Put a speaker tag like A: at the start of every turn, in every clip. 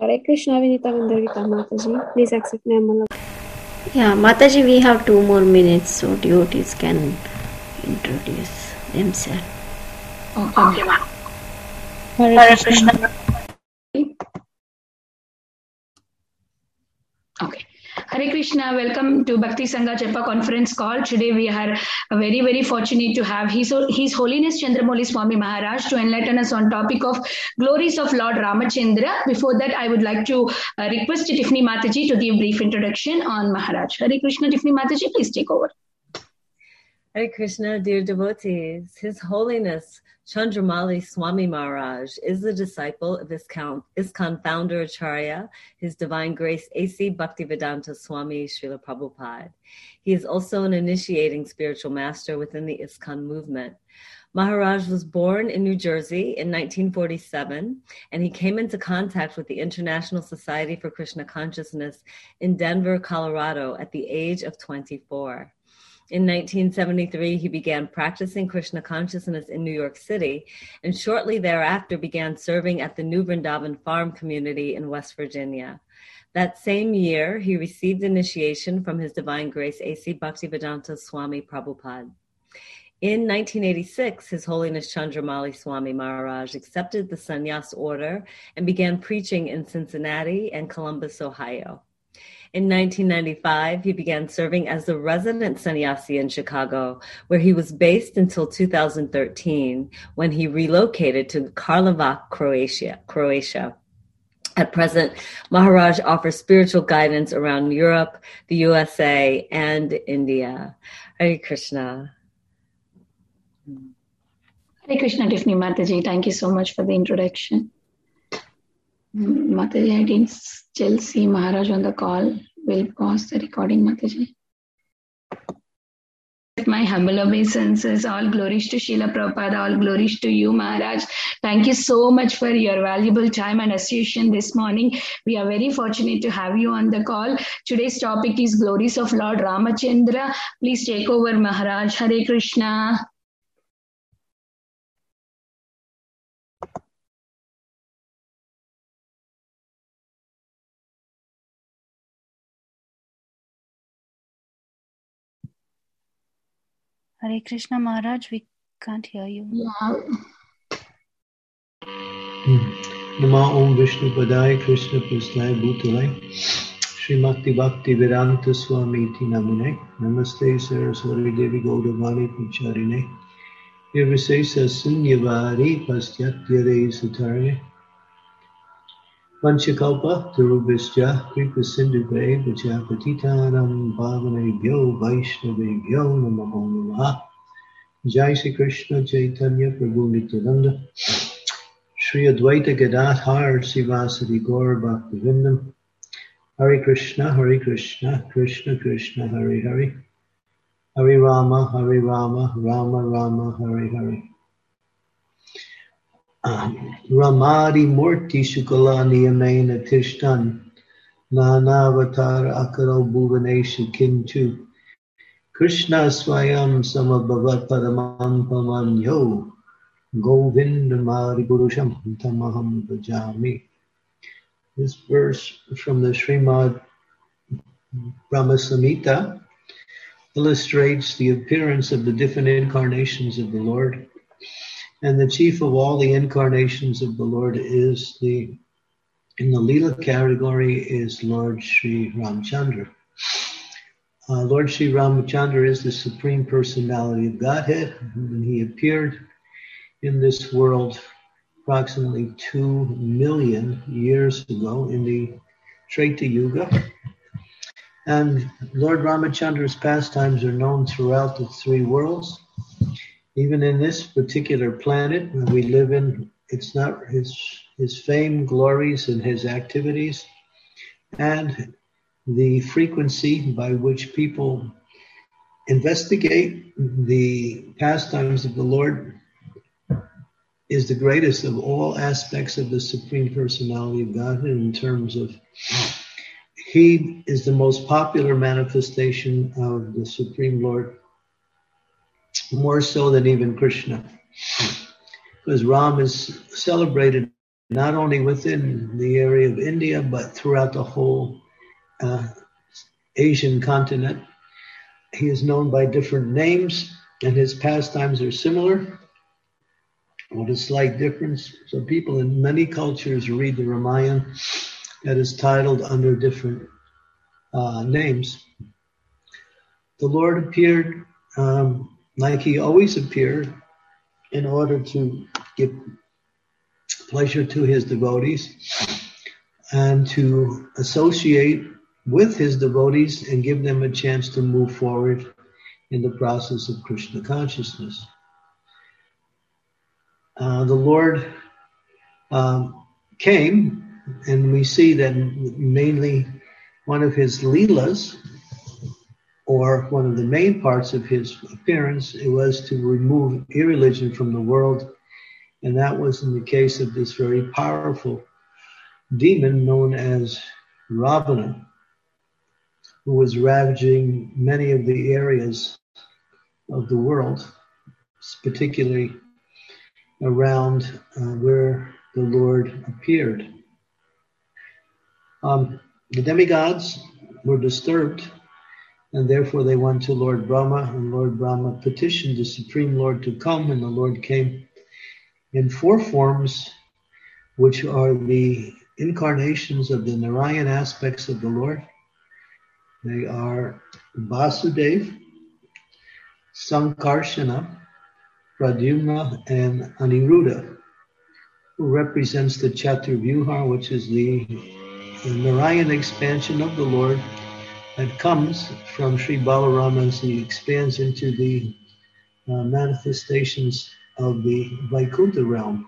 A: Hare Krishna, Vinita Vandarvita Mataji. Please accept Nirmala.
B: Yeah, Mataji, we have 2 more minutes, so devotees can introduce themselves.
C: Okay, ma'am.
A: Hare Krishna.
C: Okay. Hare Krishna, welcome to Bhakti Sangha Chepa conference call. Today we are very, very fortunate to have His Holiness Chandramouli Swami Maharaj to enlighten us on topic of glories of Lord Ramachandra. Before that, I would like to request Tiffany Mataji to give brief introduction on Maharaj. Hare Krishna, Tiffany Mataji, please take over.
D: Hare Krishna, dear devotees. His Holiness Chandramouli Swami Maharaj is the disciple of ISKCON founder Acharya, His Divine Grace A.C. Bhaktivedanta Swami Srila Prabhupada. He is also an initiating spiritual master within the ISKCON movement. Maharaj was born in New Jersey in 1947, and he came into contact with the International Society for Krishna Consciousness in Denver, Colorado at the age of 24. In 1973, he began practicing Krishna consciousness in New York City, and shortly thereafter began serving at the New Vrindavan Farm community in West Virginia. That same year, he received initiation from His Divine Grace A.C. Bhaktivedanta Swami Prabhupada. In 1986, His Holiness Chandramouli Swami Maharaj accepted the sannyas order and began preaching in Cincinnati and Columbus, Ohio. In 1995, he began serving as the resident sannyasi in Chicago, where he was based until 2013, when he relocated to Karlovac, Croatia. At present, Maharaj offers spiritual guidance around Europe, the USA, and India. Hare Krishna.
C: Hare Krishna, Tiffany Mataji. Thank you so much for the introduction. Mataji, I didn't still see Maharaj on the call. We'll pause the recording, Mataji. My humble obeisances, all glories to Srila Prabhupada, all glories to you, Maharaj. Thank you so much for your valuable time and association this morning. We are very fortunate to have you on the call. Today's topic is glories of Lord Ramachandra. Please take over, Maharaj. Hare Krishna.
E: Hare Krishna, Maharaj, we can't hear you.
C: Yeah.
F: Nama Om Vishnu Padaya Krishna Prasthaya Bhutalaya Srimati Bhakti Vedanta Swami Iti Namune Namaste Saraswati Devi Gaudavani Pucharine Nirvisesa Sunyavari Pastyathyare Satarine Vanchakalpa Tarubhisja Kripa Sindhuve Vajapatitanam Bhavanebhyo Vaishnavebhyo Namo Namaha Jai Shri Krishna Chaitanya Prabhu Nityananda Shri Advaita Gadadhar Sivasadi Gaur Bhaktivinoda Hare Krishna, Krishna Krishna, Hare Hare, Hare Rama, Rama Rama, Hare Hare. Ramadi Murti Shukalani Amena Tishtan Nanavatara Akaro Bhuvanesha Kintu Krishna Swayam Samabhavat Paramam Pamanyo Govinda Mari Purusham Tamaham Bhajami. This verse from the Srimad Brahma Samhita illustrates the appearance of the different incarnations of the Lord. And the chief of all the incarnations of the Lord is in the Leela category is Lord Sri Ramchandra. Lord Sri Ramchandra is the Supreme Personality of Godhead, and he appeared in this world approximately 2 million years ago in the Treta Yuga. And Lord Ramachandra's pastimes are known throughout the 3 worlds. Even in this particular planet that we live in, it's not his fame, glories, and his activities, and the frequency by which people investigate the pastimes of the Lord is the greatest of all aspects of the Supreme Personality of Godhead in terms of he is the most popular manifestation of the Supreme Lord, more so than even Krishna. Because Ram is celebrated not only within the area of India, but throughout the whole Asian continent. He is known by different names, and his pastimes are similar, with a slight difference. So people in many cultures read the Ramayana that is titled under different names. The Lord appeared like he always appeared in order to give pleasure to his devotees and to associate with his devotees and give them a chance to move forward in the process of Krishna consciousness. The Lord came, and we see that mainly one of his leelas, or one of the main parts of his appearance, it was to remove irreligion from the world. And that was in the case of this very powerful demon known as Ravana, who was ravaging many of the areas of the world, particularly around where the Lord appeared. The demigods were disturbed, and therefore they went to Lord Brahma, and Lord Brahma petitioned the Supreme Lord to come, and the Lord came in 4 forms, which are the incarnations of the Narayan aspects of the Lord. They are Vasudeva, Sankarshana, Pradyumna, and Aniruddha, who represents the Chaturvyuha, which is the Narayan expansion of the Lord that comes from Sri Balarama as he expands into the manifestations of the Vaikuntha realm.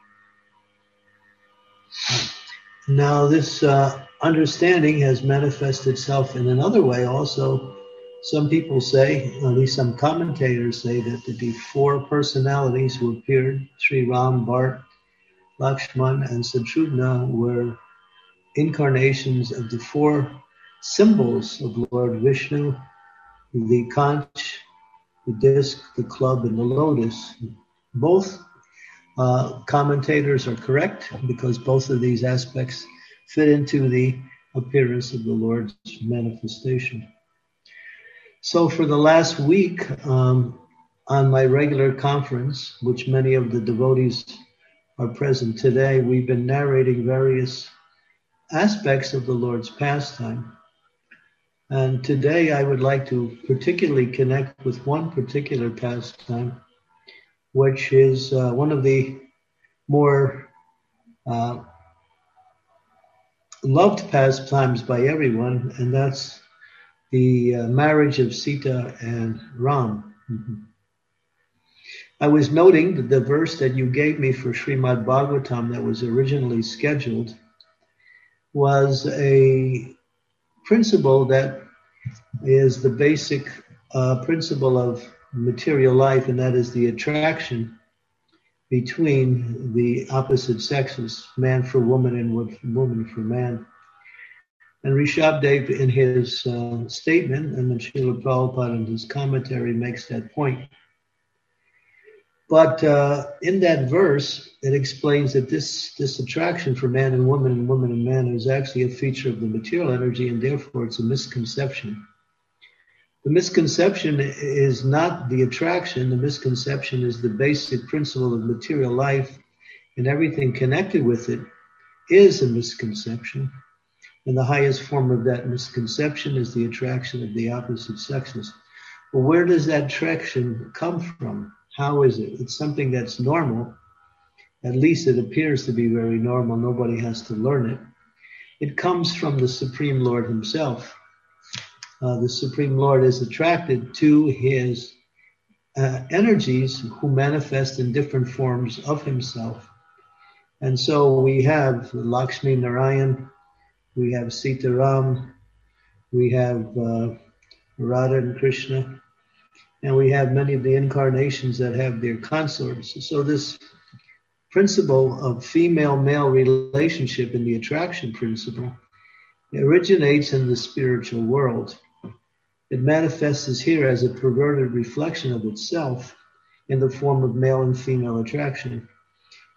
F: Now this understanding has manifested itself in another way also. Some people say, at least some commentators say, that the 4 personalities who appeared, Sri Ram, Bharat, Lakshman, and Satrugna, were incarnations of the 4 symbols of Lord Vishnu, the conch, the disc, the club, and the lotus. Both commentators are correct, because both of these aspects fit into the appearance of the Lord's manifestation. So for the last week, on my regular conference, which many of the devotees are present today, we've been narrating various aspects of the Lord's pastime. And today I would like to particularly connect with one particular pastime, which is one of the more loved pastimes by everyone, and that's the marriage of Sita and Ram. I was noting that the verse that you gave me for Srimad Bhagavatam that was originally scheduled was a principle that is the basic principle of material life, and that is the attraction between the opposite sexes, man for woman and woman for man. And Rishabdev in his statement, and then Srila Prabhupada in his commentary makes that point. But in that verse, it explains that this attraction for man and woman and man is actually a feature of the material energy, and therefore it's a misconception. The misconception is not the attraction. The misconception is the basic principle of material life, and everything connected with it is a misconception. And the highest form of that misconception is the attraction of the opposite sexes. Well, where does that attraction come from? How is it? It's something that's normal. At least it appears to be very normal. Nobody has to learn it. It comes from the Supreme Lord himself. The Supreme Lord is attracted to his energies who manifest in different forms of himself. And so we have Lakshmi Narayan, we have Sita Ram, we have Radha and Krishna, and we have many of the incarnations that have their consorts. So this principle of female-male relationship in the attraction principle originates in the spiritual world. It manifests here as a perverted reflection of itself in the form of male and female attraction.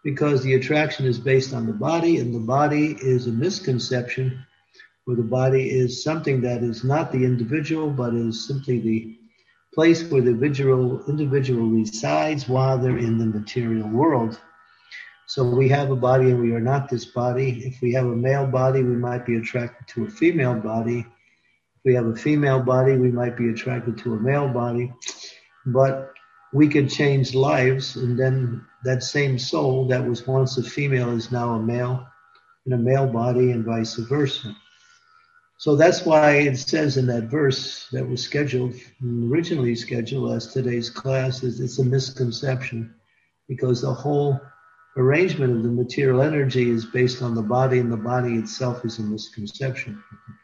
F: because the attraction is based on the body, and the body is a misconception, where the body is something that is not the individual, but is simply the place where the individual resides while they're in the material world. So we have a body and we are not this body. If we have a male body, we might be attracted to a female body. If we have a female body, we might be attracted to a male body. But we could change lives, and then that same soul that was once a female is now a male in a male body, and vice versa. So that's why it says in that verse that was originally scheduled as today's class, is it's a misconception, because the whole arrangement of the material energy is based on the body, and the body itself is a misconception.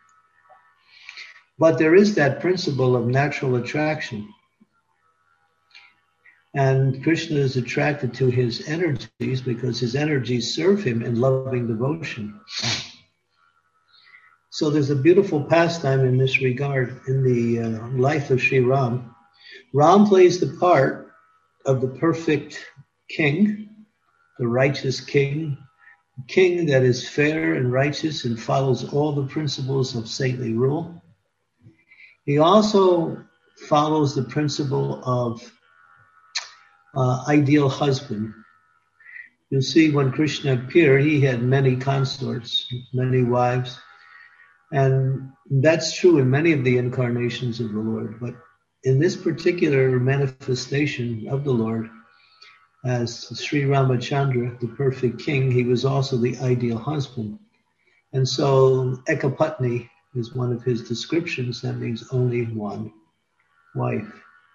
F: But there is that principle of natural attraction. And Krishna is attracted to his energies because his energies serve him in loving devotion. So there's a beautiful pastime in this regard in the life of Sri Ram. Ram plays the part of the perfect king, the righteous king that is fair and righteous and follows all the principles of saintly rule. He also follows the principle of ideal husband. You'll see when Krishna appeared, he had many consorts, many wives. And that's true in many of the incarnations of the Lord. But in this particular manifestation of the Lord, as Sri Ramachandra, the perfect king, he was also the ideal husband. And so Ekapatni is one of his descriptions. That means only one wife.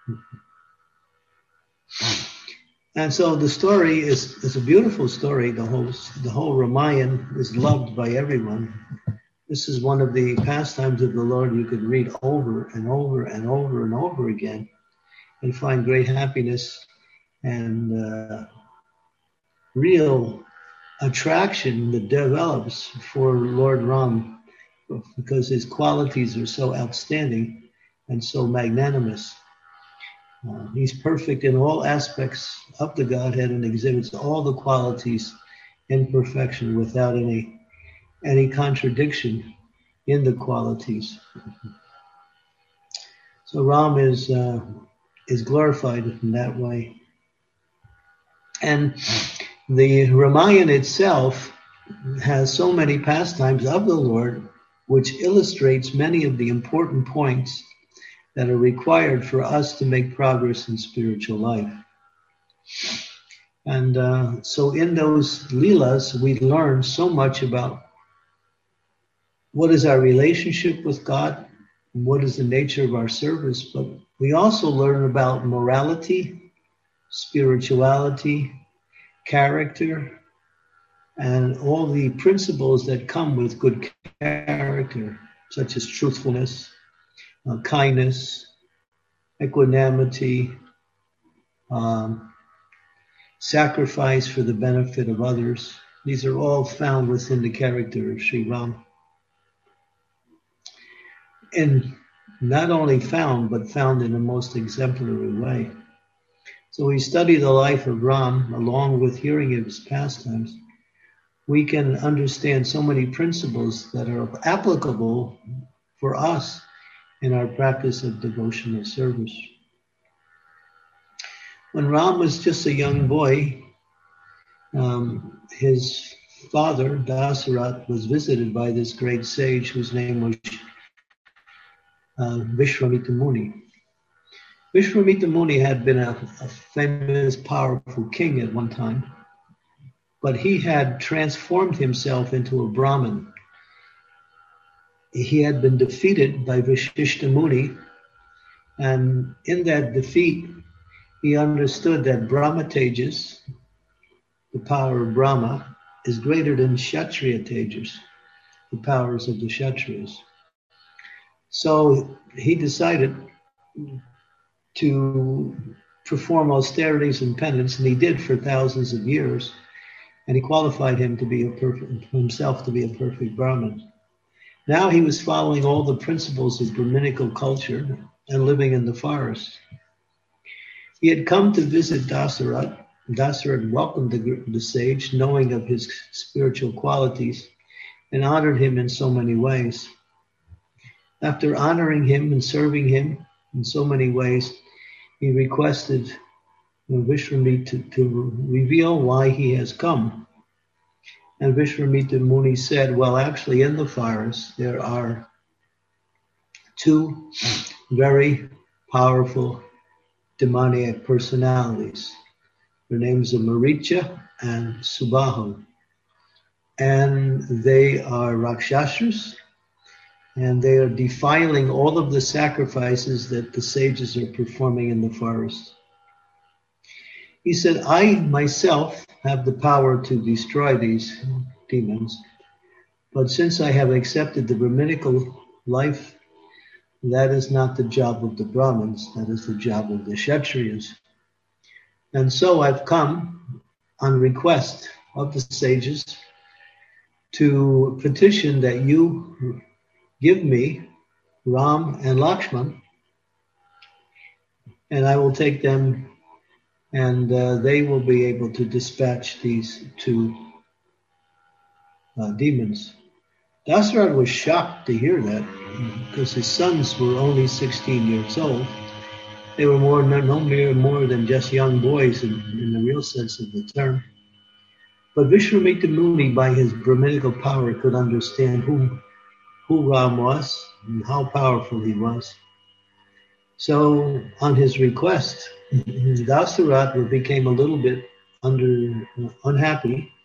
F: And so the story is a beautiful story. The whole Ramayana is loved by everyone. This is one of the pastimes of the Lord you could read over and over and over and over again and find great happiness and real attraction that develops for Lord Ram, because his qualities are so outstanding and so magnanimous. He's perfect in all aspects of the Godhead and exhibits all the qualities in perfection without any contradiction in the qualities. So Ram is glorified in that way. And the Ramayana itself has so many pastimes of the Lord, which illustrates many of the important points that are required for us to make progress in spiritual life. And so in those Leelas, we learn so much about what is our relationship with God, and what is the nature of our service, but we also learn about morality, spirituality, character, and all the principles that come with good character, such as truthfulness, kindness, equanimity, sacrifice for the benefit of others. These are all found within the character of Sri Ram. And not only found, but found in the most exemplary way. So we study the life of Ram along with hearing of his pastimes. We can understand so many principles that are applicable for us in our practice of devotional service. When Ram was just a young boy, his father, Dasaratha, was visited by this great sage whose name was Vishwamitra Muni. Vishwamitra Muni had been a famous, powerful king at one time, but he had transformed himself into a Brahmin. He had been defeated by Vashishta Muni, and in that defeat, he understood that Brahma Tejas, the power of Brahma, is greater than Kshatriya Tejas, the powers of the Kshatriyas. So he decided to perform austerities and penance, and he did for thousands of years, and he qualified himself to be a perfect Brahmin. Now he was following all the principles of Brahminical culture and living in the forest. He had come to visit Dasaratha Dasaratha welcomed the sage, knowing of his spiritual qualities, and honored him in so many ways. After honoring him and serving him in so many ways, he requested Vishwamitra to reveal why he has come. And Vishwamitra Muni said, well, actually in the forest there are two very powerful demoniac personalities. Their names are Maricha and Subahu. And they are Rakshasas, and they are defiling all of the sacrifices that the sages are performing in the forest. He said, I myself have the power to destroy these demons, but since I have accepted the Brahminical life, that is not the job of the Brahmins, that is the job of the Kshatriyas. And so I've come on request of the sages to petition that you give me Ram and Lakshman, and I will take them, and they will be able to dispatch these two demons. Dasaratha was shocked to hear that, because his sons were only 16 years old. They were no more than just young boys in the real sense of the term. But Vishwamitra Muni, by his Brahminical power, could understand who Ram was and how powerful he was. So on his request, Dasaratha became a little bit unhappy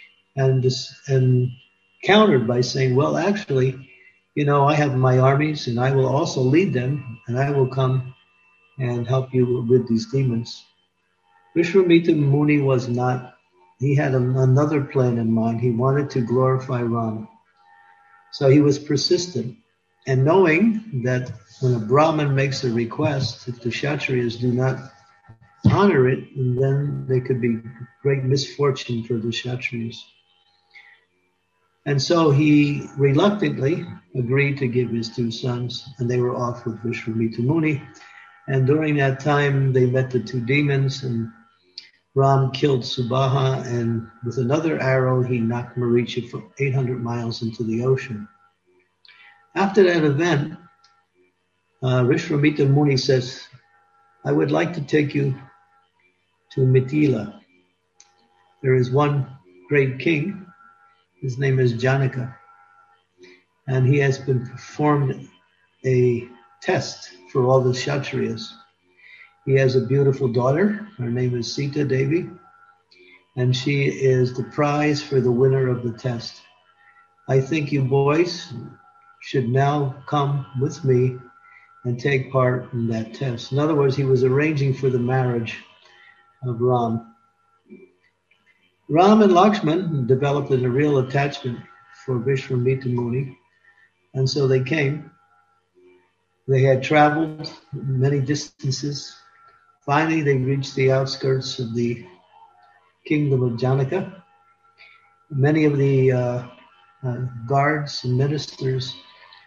F: and countered by saying, well, actually, I have my armies and I will also lead them, and I will come and help you with these demons. Vishwamitra Muni he had another plan in mind. He wanted to glorify Ram. So he was persistent. And knowing that when a Brahmin makes a request, if the Kshatriyas do not honor it, then there could be great misfortune for the Kshatriyas. And so he reluctantly agreed to give his two sons, and they were off with Vishwamitra Muni. And during that time, they met the two demons, and Ram killed Subaha, and with another arrow, he knocked Maricha for 800 miles into the ocean. After that event, Vishwamitra Muni says, I would like to take you to Mithila. There is one great king. His name is Janaka. And he has been performed a test for all the Kshatriyas. He has a beautiful daughter. Her name is Sita Devi. And she is the prize for the winner of the test. I think you boys should now come with me and take part in that test. In other words, he was arranging for the marriage of Ram. Ram and Lakshman developed a real attachment for Vishwamitra Muni, and so they came. They had traveled many distances. Finally, they reached the outskirts of the kingdom of Janaka. Many of the guards and ministers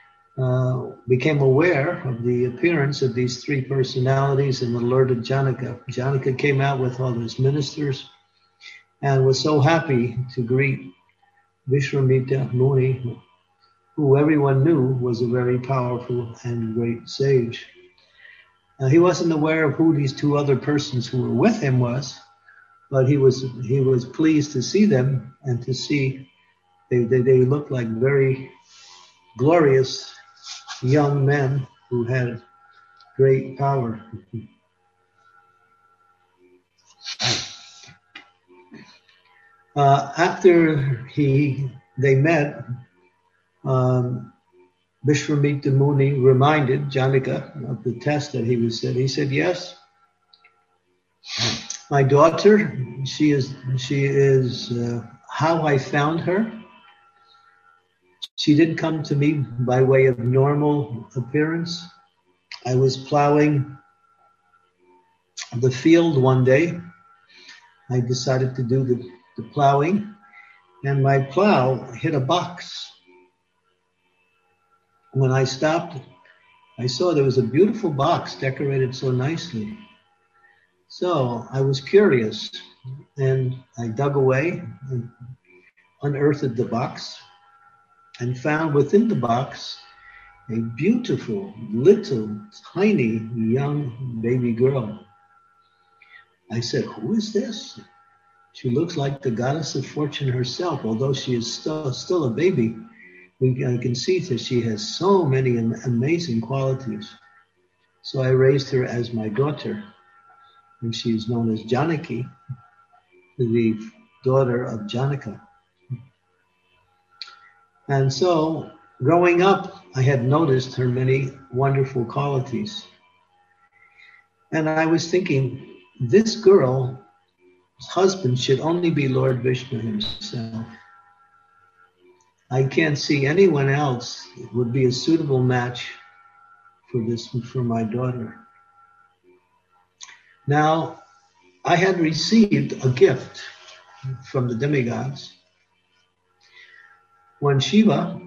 F: became aware of the appearance of these three personalities and alerted Janaka. Janaka came out with all his ministers and was so happy to greet Vishwamitra Muni, who everyone knew was a very powerful and great sage. He wasn't aware of who these two other persons who were with him was, but he was pleased to see them and to see they looked like very glorious young men who had great power. After they met, Vishwamitra Muni reminded Janaka of the test that he said. He said, yes, my daughter, she is how I found her. She didn't come to me by way of normal appearance. I was plowing the field one day. I decided to do the plowing, and my plow hit a box. When I stopped, I saw there was a beautiful box decorated so nicely. So I was curious. and I dug away and unearthed the box and found within the box a beautiful, little, tiny, young baby girl. I said, "Who is this?" She looks like the goddess of fortune herself, although she is still a baby. I can see that she has so many amazing qualities. So I raised her as my daughter, and she is known as Janaki, the daughter of Janaka. And so, growing up, I had noticed her many wonderful qualities. And I was thinking, this girl's husband should only be Lord Vishnu himself. I can't see anyone else who would be a suitable match for my daughter. Now, I had received a gift from the demigods. When Shiva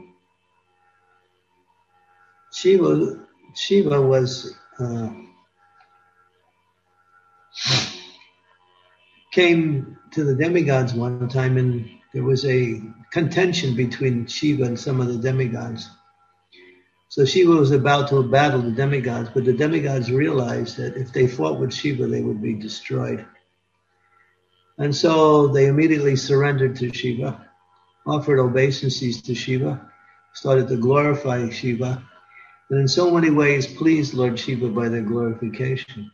F: was came to the demigods one time, and there was a contention between Shiva and some of the demigods. So Shiva was about to battle the demigods, but the demigods realized that if they fought with Shiva, they would be destroyed. And so they immediately surrendered to Shiva, offered obeisances to Shiva, started to glorify Shiva, and in so many ways pleased Lord Shiva by their glorification.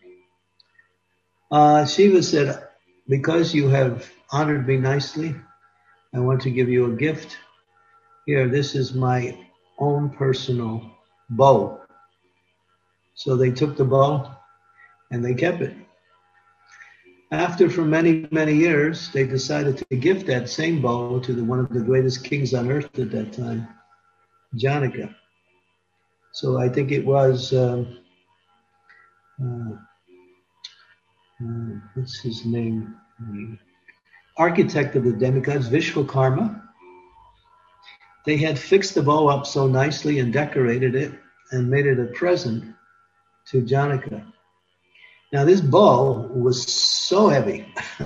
F: Shiva said, "Because you have honored me nicely, I want to give you a gift. Here, this is my own personal bow." So they took the bow and they kept it. After, for many, many years, they decided to gift that same bow to one of the greatest kings on earth at that time, Janaka. So I think it was, what's his name? The architect of the demigods, Vishwakarma. They had fixed the bow up so nicely and decorated it and made it a present to Janaka. Now this bow was so heavy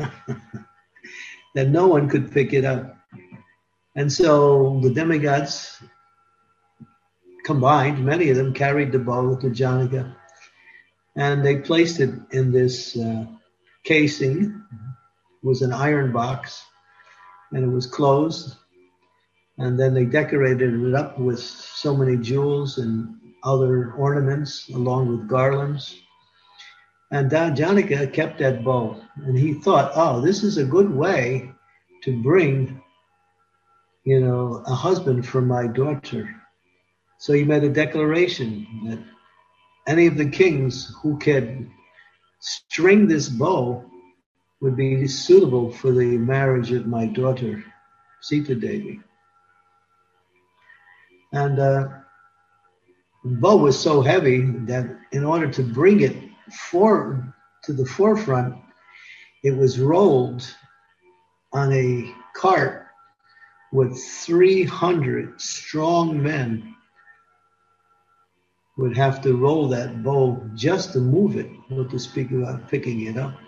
F: that no one could pick it up. And so the demigods combined, many of them carried the bow to Janaka, and they placed it in this casing. It was an iron box, and it was closed. And then they decorated it up with so many jewels and other ornaments, along with garlands. And Janaka kept that bow, and he thought, "Oh, this is a good way to bring, a husband for my daughter." So he made a declaration that any of the kings who could string this bow would be suitable for the marriage of my daughter, Sita Devi. And the bow was so heavy that in order to bring it to the forefront, it was rolled on a cart with 300 strong men would have to roll that bow just to move it, not to speak about picking it up.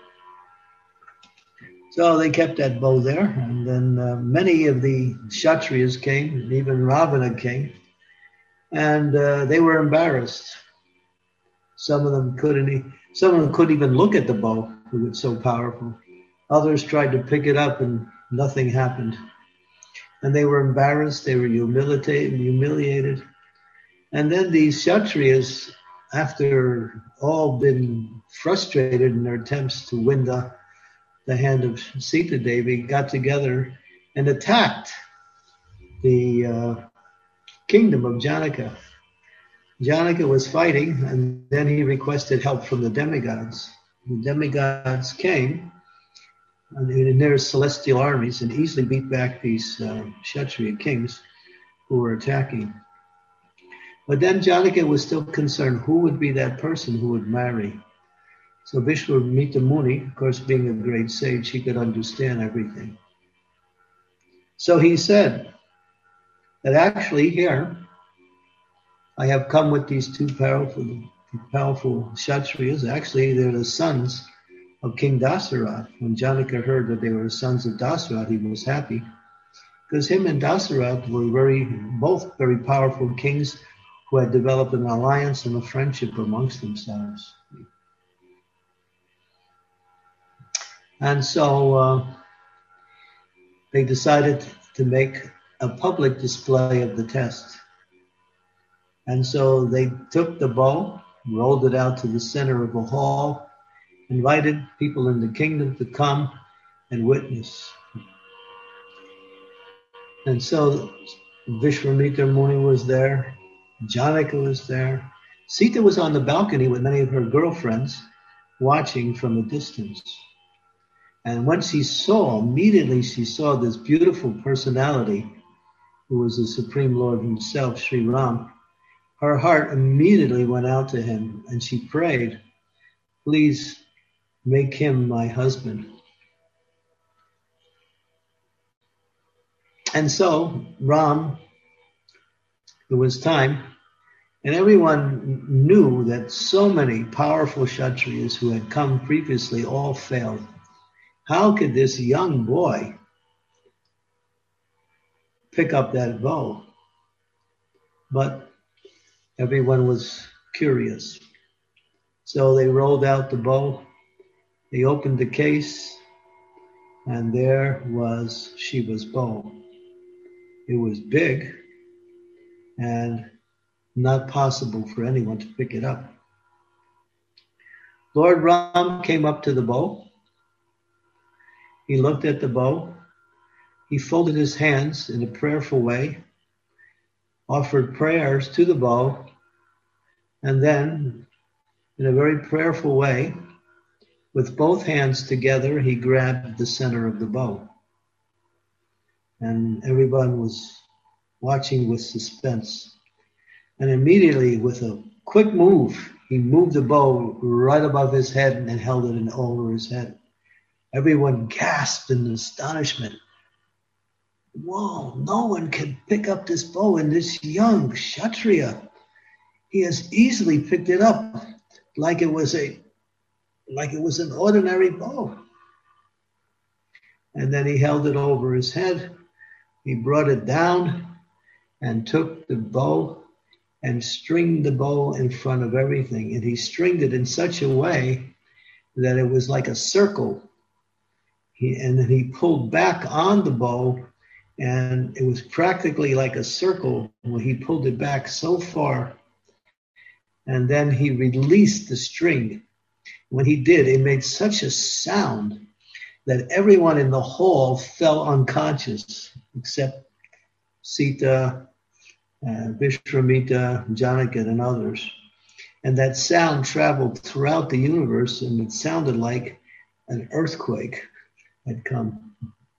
F: So they kept that bow there, and then many of the Kshatriyas came, and even Ravana came, and they were embarrassed. Some of them couldn't even look at the bow, it was so powerful. Others tried to pick it up, and nothing happened. And they were embarrassed, they were humiliated. And then these Kshatriyas, after all been frustrated in their attempts to win the hand of Sita Devi, got together and attacked the kingdom of Janaka. Janaka was fighting, and then he requested help from the demigods. The demigods came in their celestial armies and easily beat back these Kshatriya kings who were attacking. But then Janaka was still concerned who would be that person who would marry. So Vishwamitra Muni, of course, being a great sage, he could understand everything. So he said that actually here, I have come with these two powerful Kshatriyas. Actually, they're the sons of King Dasarath. When Janaka heard that they were sons of Dasarath, he was happy, because him and Dasarath were both very powerful kings who had developed an alliance and a friendship amongst themselves. And so they decided to make a public display of the test. And so they took the bow, rolled it out to the center of the hall, invited people in the kingdom to come and witness. And so Vishwamitra Muni was there, Janaka was there. Sita was on the balcony with many of her girlfriends watching from a distance. And when immediately she saw this beautiful personality who was the Supreme Lord himself, Sri Ram, her heart immediately went out to him and she prayed, please make him my husband. And so Ram, it was time, and everyone knew that so many powerful Kshatriyas who had come previously all failed. How could this young boy pick up that bow? But everyone was curious. So they rolled out the bow, they opened the case, and there was Shiva's bow. It was big and not possible for anyone to pick it up. Lord Ram came up to the bow. He looked at the bow. He folded his hands in a prayerful way, offered prayers to the bow, and then, in a very prayerful way, with both hands together, he grabbed the center of the bow. And everyone was watching with suspense. And immediately, with a quick move, he moved the bow right above his head and held it over his head. Everyone gasped in astonishment. Whoa, no one can pick up this bow, and this young Kshatriya, he has easily picked it up like it was an ordinary bow. And then he held it over his head. He brought it down and took the bow and stringed the bow in front of everything. And he stringed it in such a way that it was like a circle. And then he pulled back on the bow, and it was practically like a circle when he pulled it back so far. And then he released the string. When he did, it made such a sound that everyone in the hall fell unconscious, except Sita, Vishwamitra, Janaka, and others. And that sound traveled throughout the universe, and it sounded like an earthquake had come.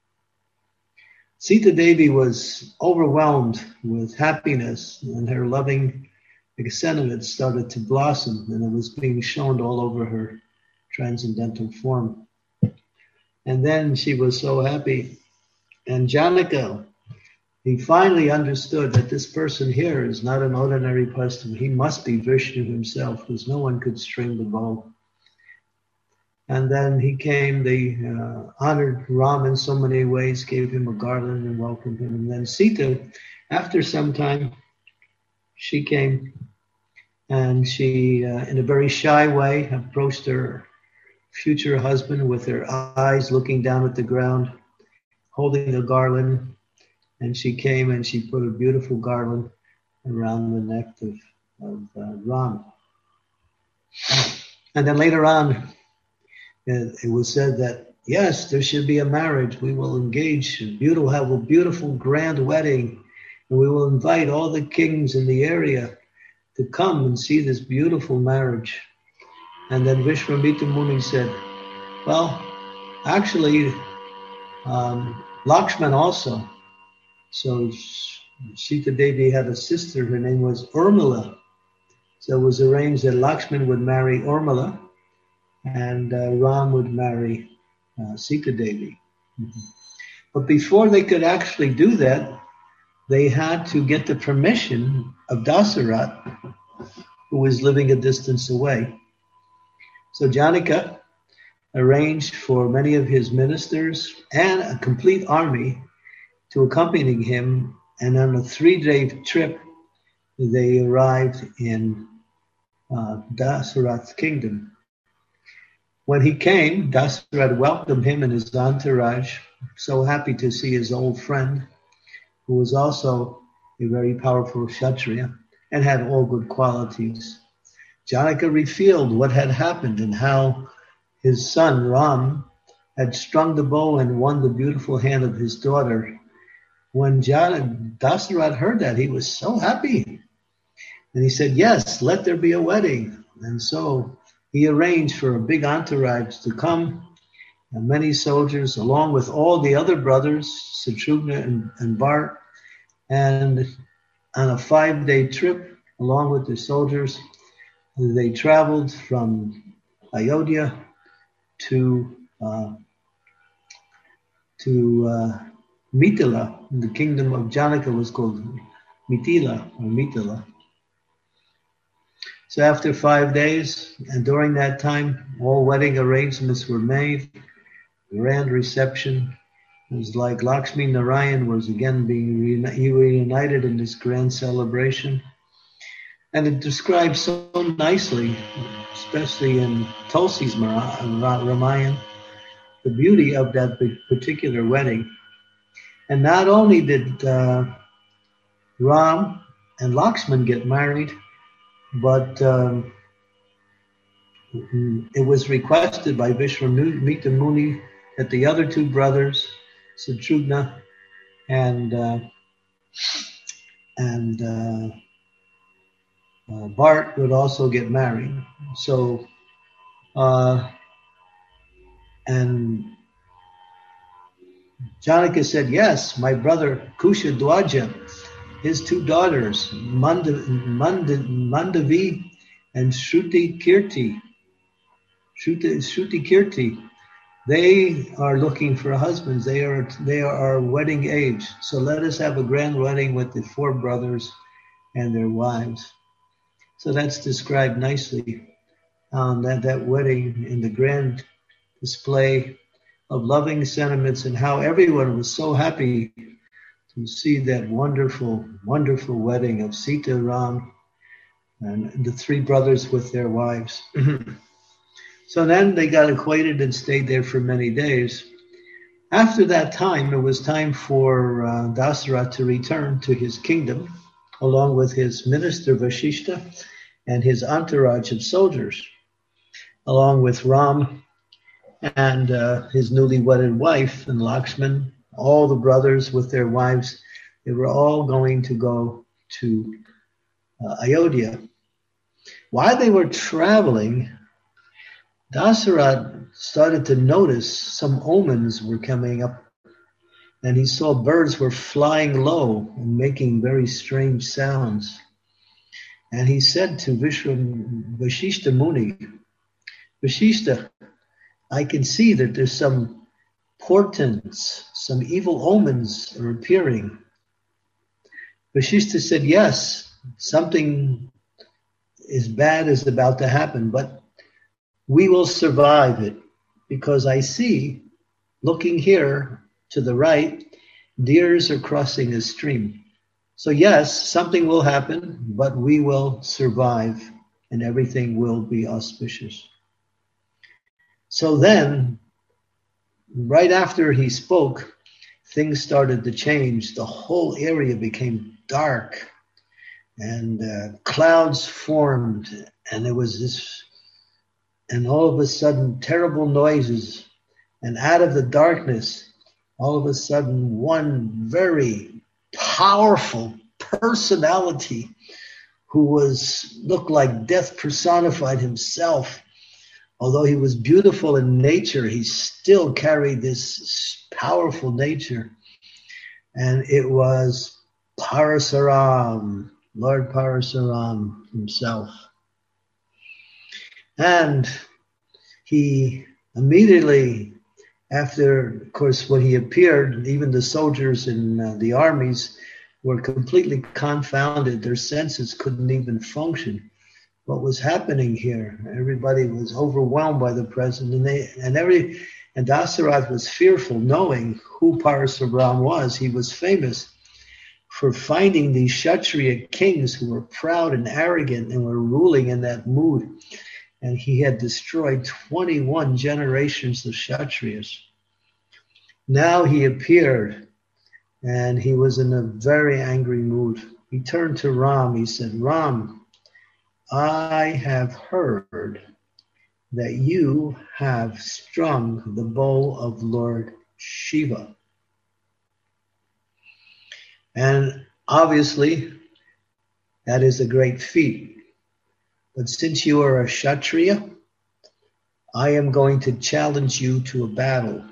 F: Sita Devi was overwhelmed with happiness, and her loving sentiment started to blossom, and it was being shown all over her transcendental form. And then she was so happy. And Janaka, he finally understood that this person here is not an ordinary person. He must be Vishnu himself, because no one could string the bow. And then he came, they honored Ram in so many ways, gave him a garland and welcomed him. And then Sita, after some time, she came and she, in a very shy way, approached her future husband with her eyes looking down at the ground, holding a garland. And she came and she put a beautiful garland around the neck of Ram. And then later on, it was said that, yes, there should be a marriage. We will engage, have a beautiful grand wedding, and we will invite all the kings in the area to come and see this beautiful marriage. And then Vishwamitra Muni said, well, actually, Lakshman also. So Sita Devi had a sister, her name was Urmila. So it was arranged that Lakshman would marry Urmila, and Ram would marry Sita Devi. Mm-hmm. But before they could actually do that, they had to get the permission of Dasarath, who was living a distance away. So Janaka arranged for many of his ministers and a complete army to accompany him, and on a 3-day trip, they arrived in Dasarath's kingdom. When he came, Dasarath welcomed him and his entourage, so happy to see his old friend, who was also a very powerful Kshatriya and had all good qualities. Janaka revealed what had happened and how his son Ram had strung the bow and won the beautiful hand of his daughter. When Dasarath heard that, he was so happy. And he said, yes, let there be a wedding. And so he arranged for a big entourage to come, and many soldiers, along with all the other brothers, Satrugna and Bharat. And on a 5-day trip, along with the soldiers, they traveled from Ayodhya to Mithila. The kingdom of Janaka was called Mithila or Mithila. So after 5 days, and during that time, all wedding arrangements were made. Grand reception. It was like Lakshmi Narayan was again being reunited in this grand celebration. And it describes so nicely, especially in Tulsi's Ramayana, the beauty of that particular wedding. And not only did Ram and Lakshman get married, but it was requested by Vishwamitra Muni that the other 2 brothers, Satrugna and Bharat, would also get married. So, and Janaka said, yes, my brother Kusha Dwaja, his 2 daughters, Mandavi and Shruti Kirti, they are looking for husbands. They are wedding age. So let us have a grand wedding with the 4 brothers and their wives. So that's described nicely on that wedding in the grand display of loving sentiments, and how everyone was so happy to see that wonderful, wonderful wedding of Sita, Ram, and the 3 brothers with their wives. So then they got acquainted and stayed there for many days. After that time, it was time for Dasarath to return to his kingdom, along with his minister Vashishta and his entourage of soldiers, along with Ram and his newly wedded wife and Lakshman, all the brothers with their wives. They were all going to go to Ayodhya. While they were traveling, Dasarath started to notice some omens were coming up, and he saw birds were flying low and making very strange sounds. And he said to Vashishta Muni, Vashishta, I can see that there's some portents, some evil omens are appearing. Vashishta said, yes, something bad is about to happen, but we will survive it, because I see, looking here to the right, deers are crossing a stream. So yes, something will happen, but we will survive and everything will be auspicious. So then, right after he spoke, things started to change. The whole area became dark and clouds formed, and there was this, and all of a sudden terrible noises, and out of the darkness, all of a sudden one very powerful personality who looked like death personified himself. Although he was beautiful in nature, he still carried this powerful nature. And it was Parasaram, Lord Parasaram himself. And he immediately, after, of course, when he appeared, even the soldiers in the armies were completely confounded. Their senses couldn't even function. what was happening here. Everybody was overwhelmed by the presence, and Dasarath was fearful, knowing who Parasuram was. He was famous for finding these Kshatriya kings who were proud and arrogant and were ruling in that mood. And he had destroyed 21 generations of Kshatriyas. Now he appeared, and he was in a very angry mood. He turned to Ram. He said, Ram, I have heard that you have strung the bow of Lord Shiva. And obviously, that is a great feat. But since you are a Kshatriya, I am going to challenge you to a battle.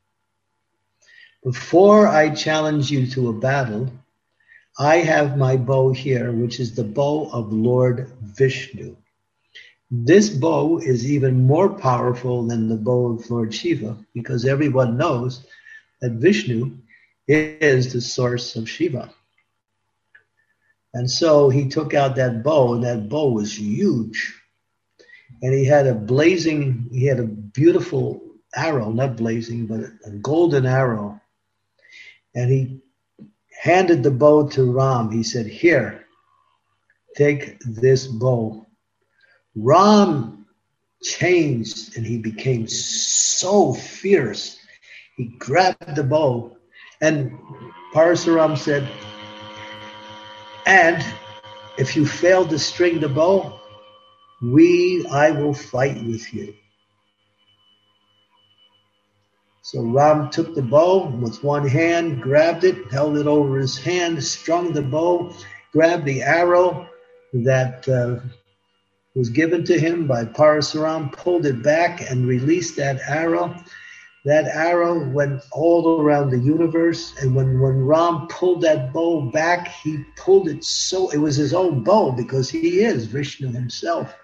F: Before I challenge you to a battle, I have my bow here, which is the bow of Lord Vishnu. This bow is even more powerful than the bow of Lord Shiva, because everyone knows that Vishnu is the source of Shiva. And so he took out that bow, and that bow was huge. And he had a beautiful arrow, not blazing, but a golden arrow. And he handed the bow to Ram. He said, here, take this bow. Ram changed, and he became so fierce. He grabbed the bow, and Parasuram said, and if you fail to string the bow, I will fight with you. So Ram took the bow with one hand, grabbed it, held it over his hand, strung the bow, grabbed the arrow that was given to him by Parasuram, pulled it back and released that arrow. That arrow went all around the universe, and when Ram pulled that bow back, he pulled it so, it was his own bow because he is Vishnu himself.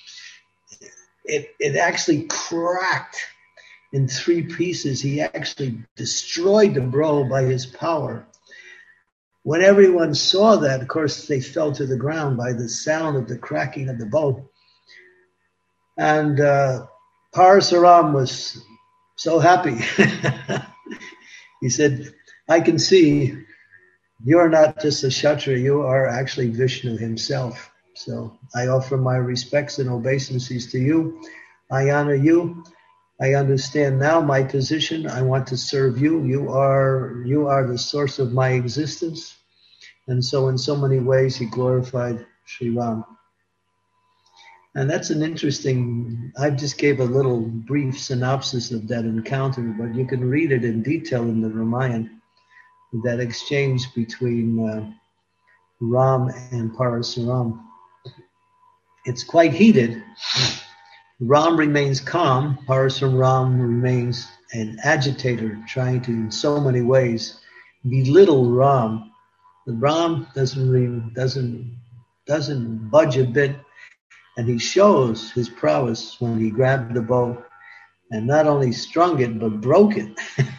F: It actually cracked in 3 pieces. He actually destroyed the bow by his power. When everyone saw that, of course, they fell to the ground by the sound of the cracking of the bow. And Parasuram was so happy. He said, I can see you're not just a Kshatriya, you are actually Vishnu himself. So I offer my respects and obeisances to you. I honor you. I understand now my position. I want to serve you. You are the source of my existence. And so in so many ways, he glorified Sri Ram. And that's an interesting, I just gave a little brief synopsis of that encounter, but you can read it in detail in the Ramayana, that exchange between Ram and Parasuram. It's quite heated. Ram remains calm. Parasuram remains an agitator, trying to, in so many ways, belittle Ram. But Ram doesn't budge a bit, and he shows his prowess when he grabbed the bow and not only strung it, but broke it.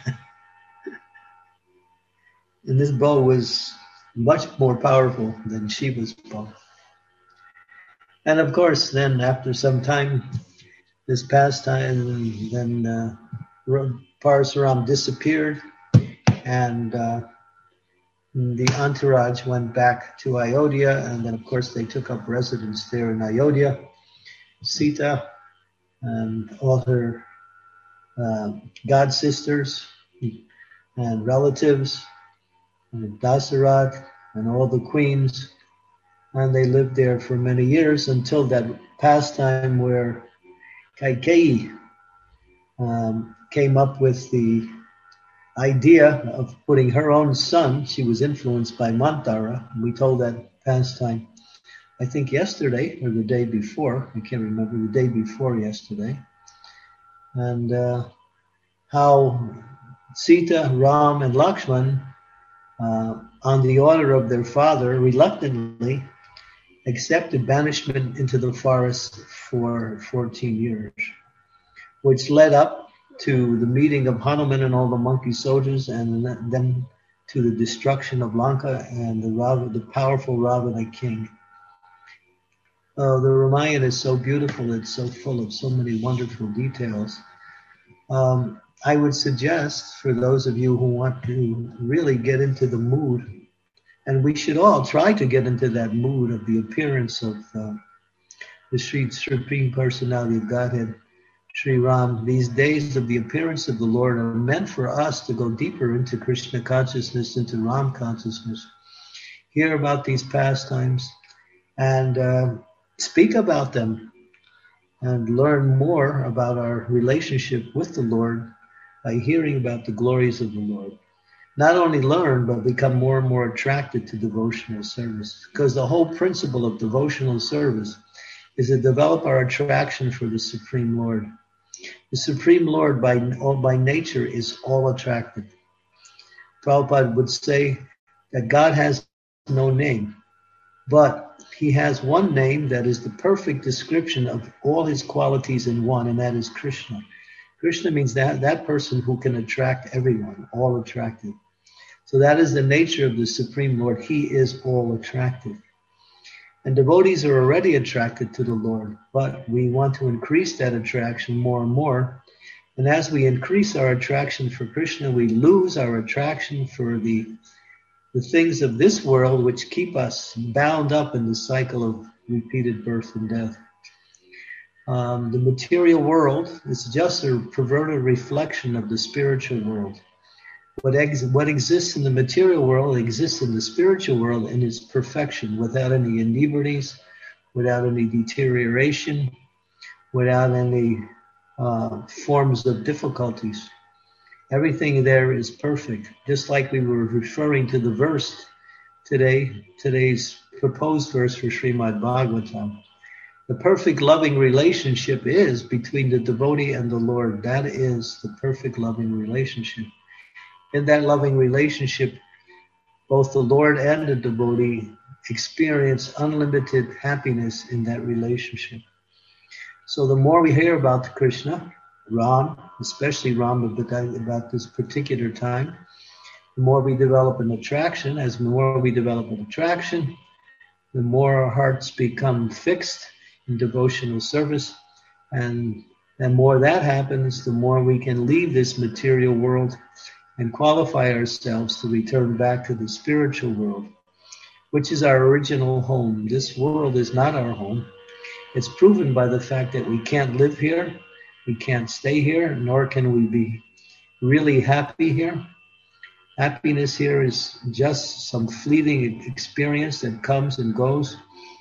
F: And this bow was much more powerful than Shiva's bow. And of course, then after some time, this pastime, then Parasuram disappeared, and the entourage went back to Ayodhya, and then of course they took up residence there in Ayodhya. Sita and all her god sisters and relatives, and Dasarath and all the queens, and they lived there for many years until that pastime where Kaikeyi came up with the idea of putting her own son. She was influenced by Manthara. We told that pastime, I think yesterday or the day before. I can't remember, the day before yesterday. And how Sita, Ram, and Lakshman, on the order of their father, reluctantly accepted banishment into the forest for 14 years, which led up to the meeting of Hanuman and all the monkey soldiers, and then to the destruction of Lanka and the powerful Ravana king. The Ramayana is so beautiful. It's so full of so many wonderful details. I would suggest for those of you who want to really get into the mood, and we should all try to get into that mood of the appearance of the Supreme Personality of Godhead, Sri Ram. These days of the appearance of the Lord are meant for us to go deeper into Krishna consciousness, into Ram consciousness, hear about these pastimes, and speak about them, and learn more about our relationship with the Lord by hearing about the glories of the Lord. Not only learn, but become more and more attracted to devotional service. Because the whole principle of devotional service is to develop our attraction for the Supreme Lord. The Supreme Lord by nature is all attractive. Prabhupada would say that God has no name, but he has one name that is the perfect description of all his qualities in one, and that is Krishna. Krishna means that person who can attract everyone, all attractive. So that is the nature of the Supreme Lord. He is all attractive. And devotees are already attracted to the Lord, but we want to increase that attraction more and more. And as we increase our attraction for Krishna, we lose our attraction for the things of this world, which keep us bound up in the cycle of repeated birth and death. The material world is just a perverted reflection of the spiritual world. What exists in the material world exists in the spiritual world in its perfection, without any inebrities, without any deterioration, without any forms of difficulties. Everything there is perfect. Just like we were referring to the verse today, today's proposed verse for Srimad Bhagavatam. The perfect loving relationship is between the devotee and the Lord. That is the perfect loving relationship. In that loving relationship, both the Lord and the devotee experience unlimited happiness in that relationship. So the more we hear about Krishna, Ram, especially Ram about this particular time, the more we develop an attraction. As the more we develop an attraction, the more our hearts become fixed in devotional service. And the more that happens, the more we can leave this material world and qualify ourselves to return back to the spiritual world, which is our original home. This world is not our home. It's proven by the fact that we can't live here, we can't stay here, nor can we be really happy here. Happiness here is just some fleeting experience that comes and goes.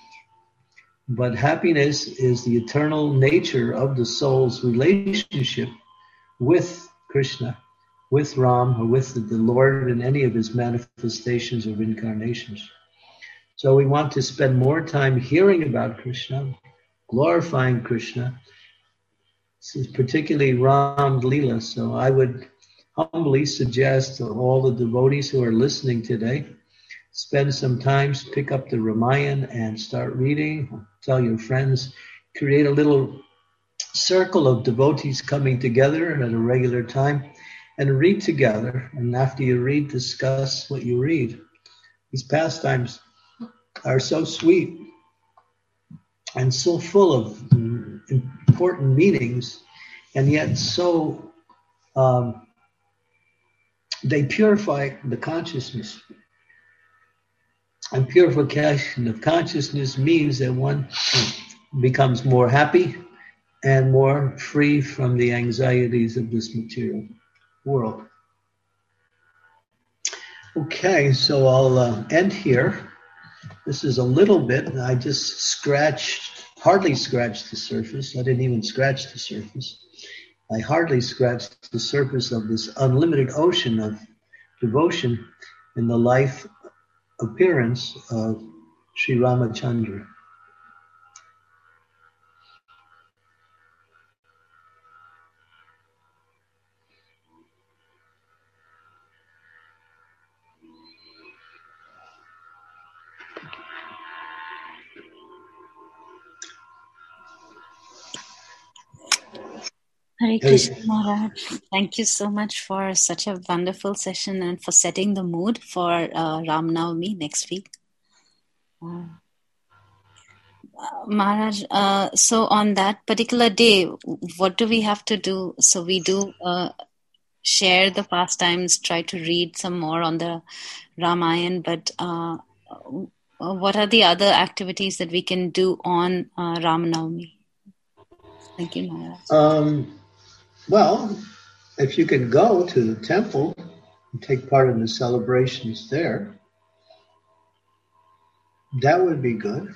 F: But happiness is the eternal nature of the soul's relationship with Krishna, with Ram, or with the Lord in any of his manifestations or incarnations. So we want to spend more time hearing about Krishna, glorifying Krishna. This is particularly Ram Leela. So I would humbly suggest to all the devotees who are listening today, spend some time, pick up the Ramayana and start reading. Tell your friends, create a little circle of devotees coming together at a regular time and read together. And after you read, discuss what you read. These pastimes are so sweet and so full of important meanings, and yet so they purify the consciousness. And purification of consciousness means that one becomes more happy and more free from the anxieties of this material world. Okay, so I'll end here. This is a little bit, I just hardly scratched the surface. I didn't even scratch the surface. I hardly scratched the surface of this unlimited ocean of devotion in the life appearance of Sri Ramachandra.
E: Hare Krishna Maharaj, thank you so much for such a wonderful session and for setting the mood for Ram Navami next week. Maharaj, so on that particular day, what do we have to do? So we do share the pastimes, try to read some more on the Ramayana, but what are the other activities that we can do on Ramanavami? Thank you, Maharaj.
F: Well, if you can go to the temple and take part in the celebrations there, that would be good.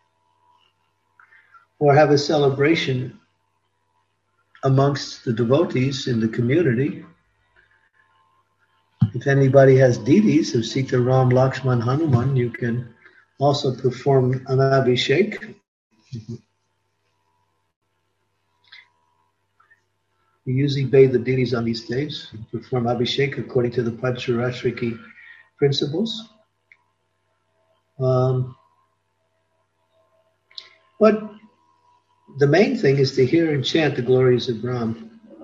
F: Or have a celebration amongst the devotees in the community. If anybody has deities of Sita, Ram, Lakshman, Hanuman, you can also perform an abhishek. We usually bathe the deities on these days, perform abhishek according to the Pancharashriki principles. But the main thing is to hear and chant the glories of Ram.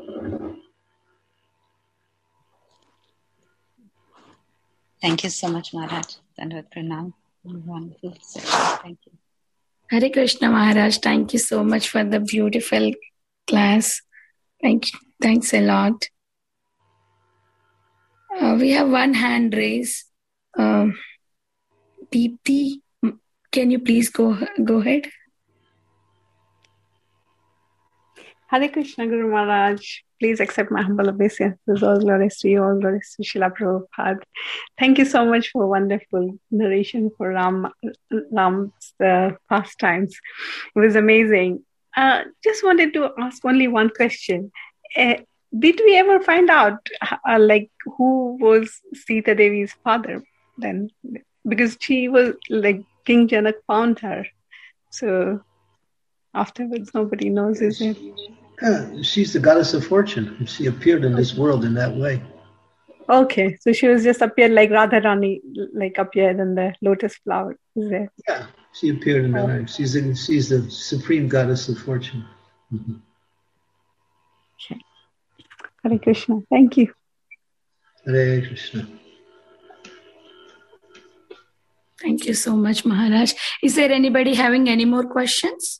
E: Thank you so much, Maharaj. Dandavad Pranam. Wonderful session. Thank you.
C: Hare Krishna, Maharaj. Thank you so much for the beautiful class. Thanks a lot. We have one hand raised. Deepti, can you please go ahead?
A: Hare Krishna, Guru Maharaj. Please accept my humble obeisances. All glories to you, all glories to Srila Prabhupada. Thank you so much for wonderful narration for Ram's pastimes. It was amazing. Just wanted to ask only one question. Did we ever find out who was Sita Devi's father then? Because she was King Janak found her. So afterwards, nobody knows, is it?
F: Yeah, she's the goddess of fortune. She appeared in this world in that way.
A: Okay, so she was just appeared like Radharani, appeared in the lotus flower. Is there?
F: Yeah, she appeared in that way. She's the supreme goddess of fortune. Mm-hmm.
A: Okay. Hare Krishna. Thank you.
F: Hare Krishna.
C: Thank you so much, Maharaj. Is there anybody having any more questions?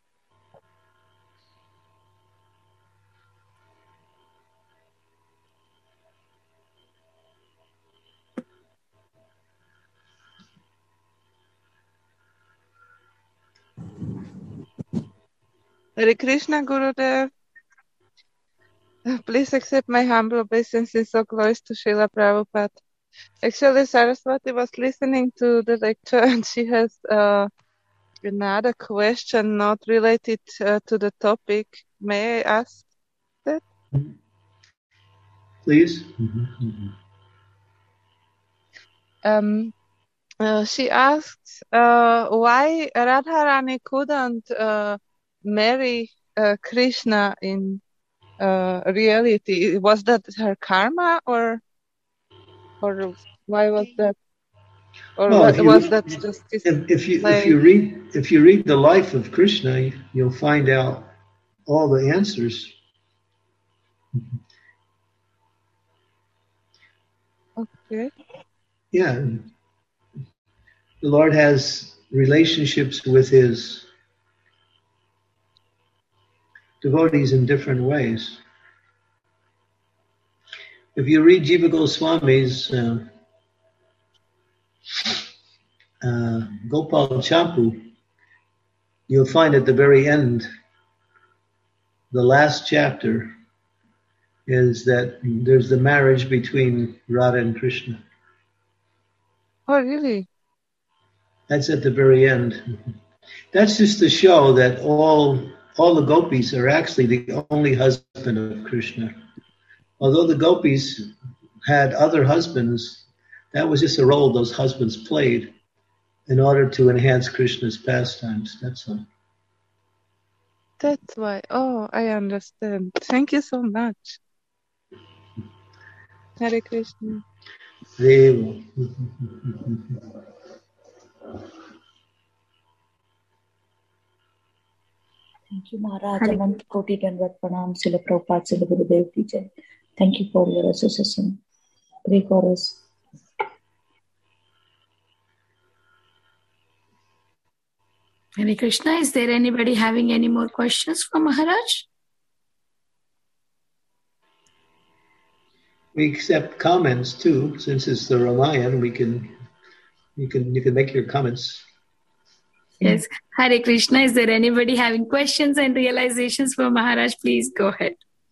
G: Hare Krishna, Gurudev. Please accept my humble obeisances of glories to Srila Prabhupada. Actually, Saraswati was listening to the lecture and she has another question not related to the topic. May I ask that?
F: Please.
G: She asked why Radharani couldn't marry Krishna in reality. Was that her karma or why was that? Or was that just
F: if you read the life of Krishna, you'll find out all the answers.
G: Okay.
F: Yeah. The Lord has relationships with his devotees in different ways. If you read Jiva Goswami's Gopal Champu, you'll find at the very end, the last chapter is that there's the marriage between Radha and Krishna.
G: Oh, really?
F: That's at the very end. That's just to show that all the gopis are actually the only husband of Krishna. Although the gopis had other husbands, that was just a role those husbands played in order to enhance Krishna's pastimes. That's all.
G: That's why. Oh, I understand. Thank you so much. Hare Krishna.
F: Hare.
H: Thank you, Maharaj. Anant Koti Dandavad Pranam, Srila Prabhupada, Srila Gurudev Teacher. Thank you for your association. Pray for us.
C: Hare Krishna. Is there anybody having any more questions for Maharaj?
F: We accept comments too, since it's the Ramayana. You can make your comments.
C: Yes. Hare Krishna. Is there anybody having questions and realizations for Maharaj? Please go ahead.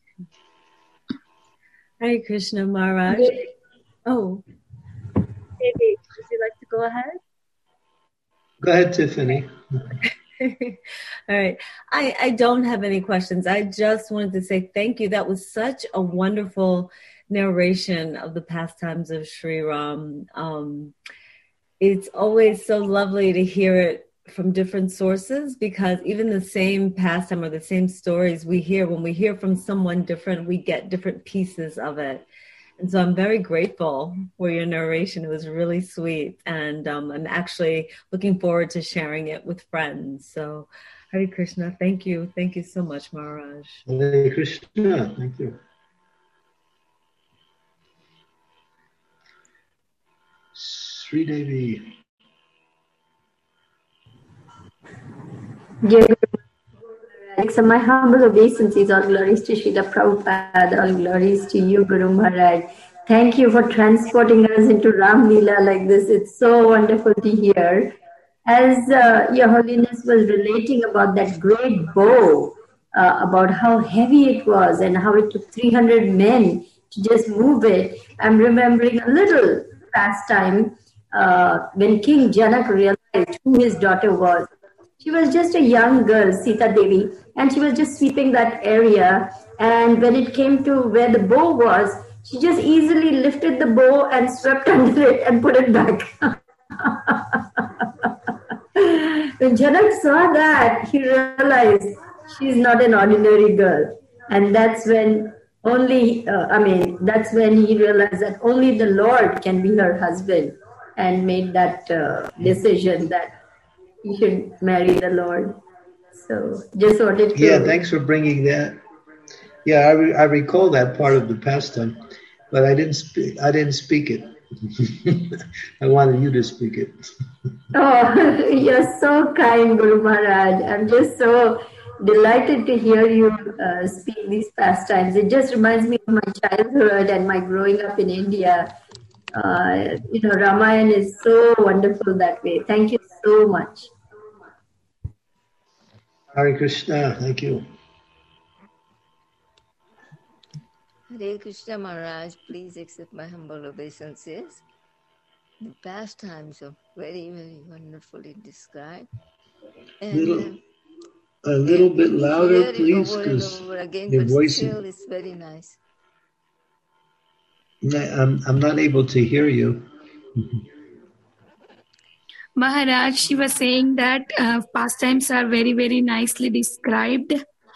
D: Hare Krishna, Maharaj. Oh, Devi, would you like to go ahead?
F: Go ahead, Tiffany.
D: All right. I don't have any questions. I just wanted to say thank you. That was such a wonderful narration of the pastimes of Sri Ram. It's always so lovely to hear it from different sources, because even the same pastime or the same stories we hear, when we hear from someone different, we get different pieces of it. And so I'm very grateful for your narration. It was really sweet. And I'm actually looking forward to sharing it with friends. So Hare Krishna, thank you. Thank you so much, Maharaj.
F: Hare Krishna, thank you. Sri Devi.
B: Dear Guru, so my humble obeisances, all glories to Srila Prabhupada, all glories to you, Guru Maharaj. Thank you for transporting us into Ram Leela like this. It's so wonderful to hear. As Your Holiness was relating about that great bow, about how heavy it was and how it took 300 men to just move it, I'm remembering a little pastime when King Janak realized who his daughter was. She was just a young girl, Sita Devi, and she was just sweeping that area. And when it came to where the bow was, she just easily lifted the bow and swept under it and put it back. When Janak saw that, he realized she's not an ordinary girl. And that's when that's when he realized that only the Lord can be her husband, and made that decision that he should marry the Lord. So just wanted to...
F: Yeah, thanks for bringing that. Yeah, I recall that part of the pastime, but I didn't speak it. I wanted you to speak it.
B: Oh, you're so kind, Guru Maharaj. I'm just so delighted to hear you speak these pastimes. It just reminds me of my childhood and my growing up in India. Ramayana is so wonderful that way. Thank you so much.
F: Hare Krishna, thank you.
I: Hare Krishna Maharaj, please accept my humble obeisances. The pastimes are very, very wonderfully described. And
F: a little bit louder, please, because your voice
I: is very nice.
F: I'm not able to hear you.
C: Maharaj, she was saying that pastimes are very, very nicely described.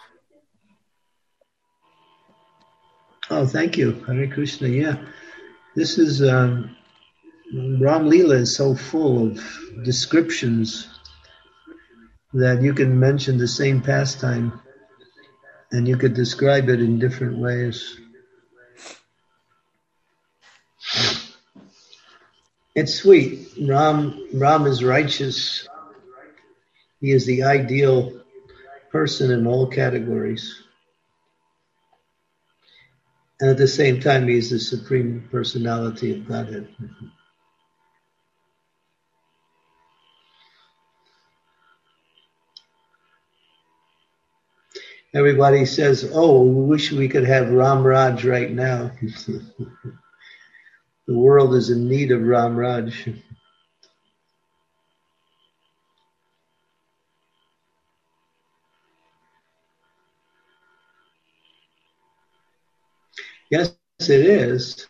F: Oh, thank you. Hare Krishna. Yeah. This is, Ram Leela is so full of descriptions that you can mention the same pastime and you could describe it in different ways. It's sweet. Ram is righteous. He is the ideal person in all categories. And at the same time, he is the supreme personality of Godhead. Everybody says, oh, we wish we could have Ram Raj right now. The world is in need of Ram Raj. Yes, it is.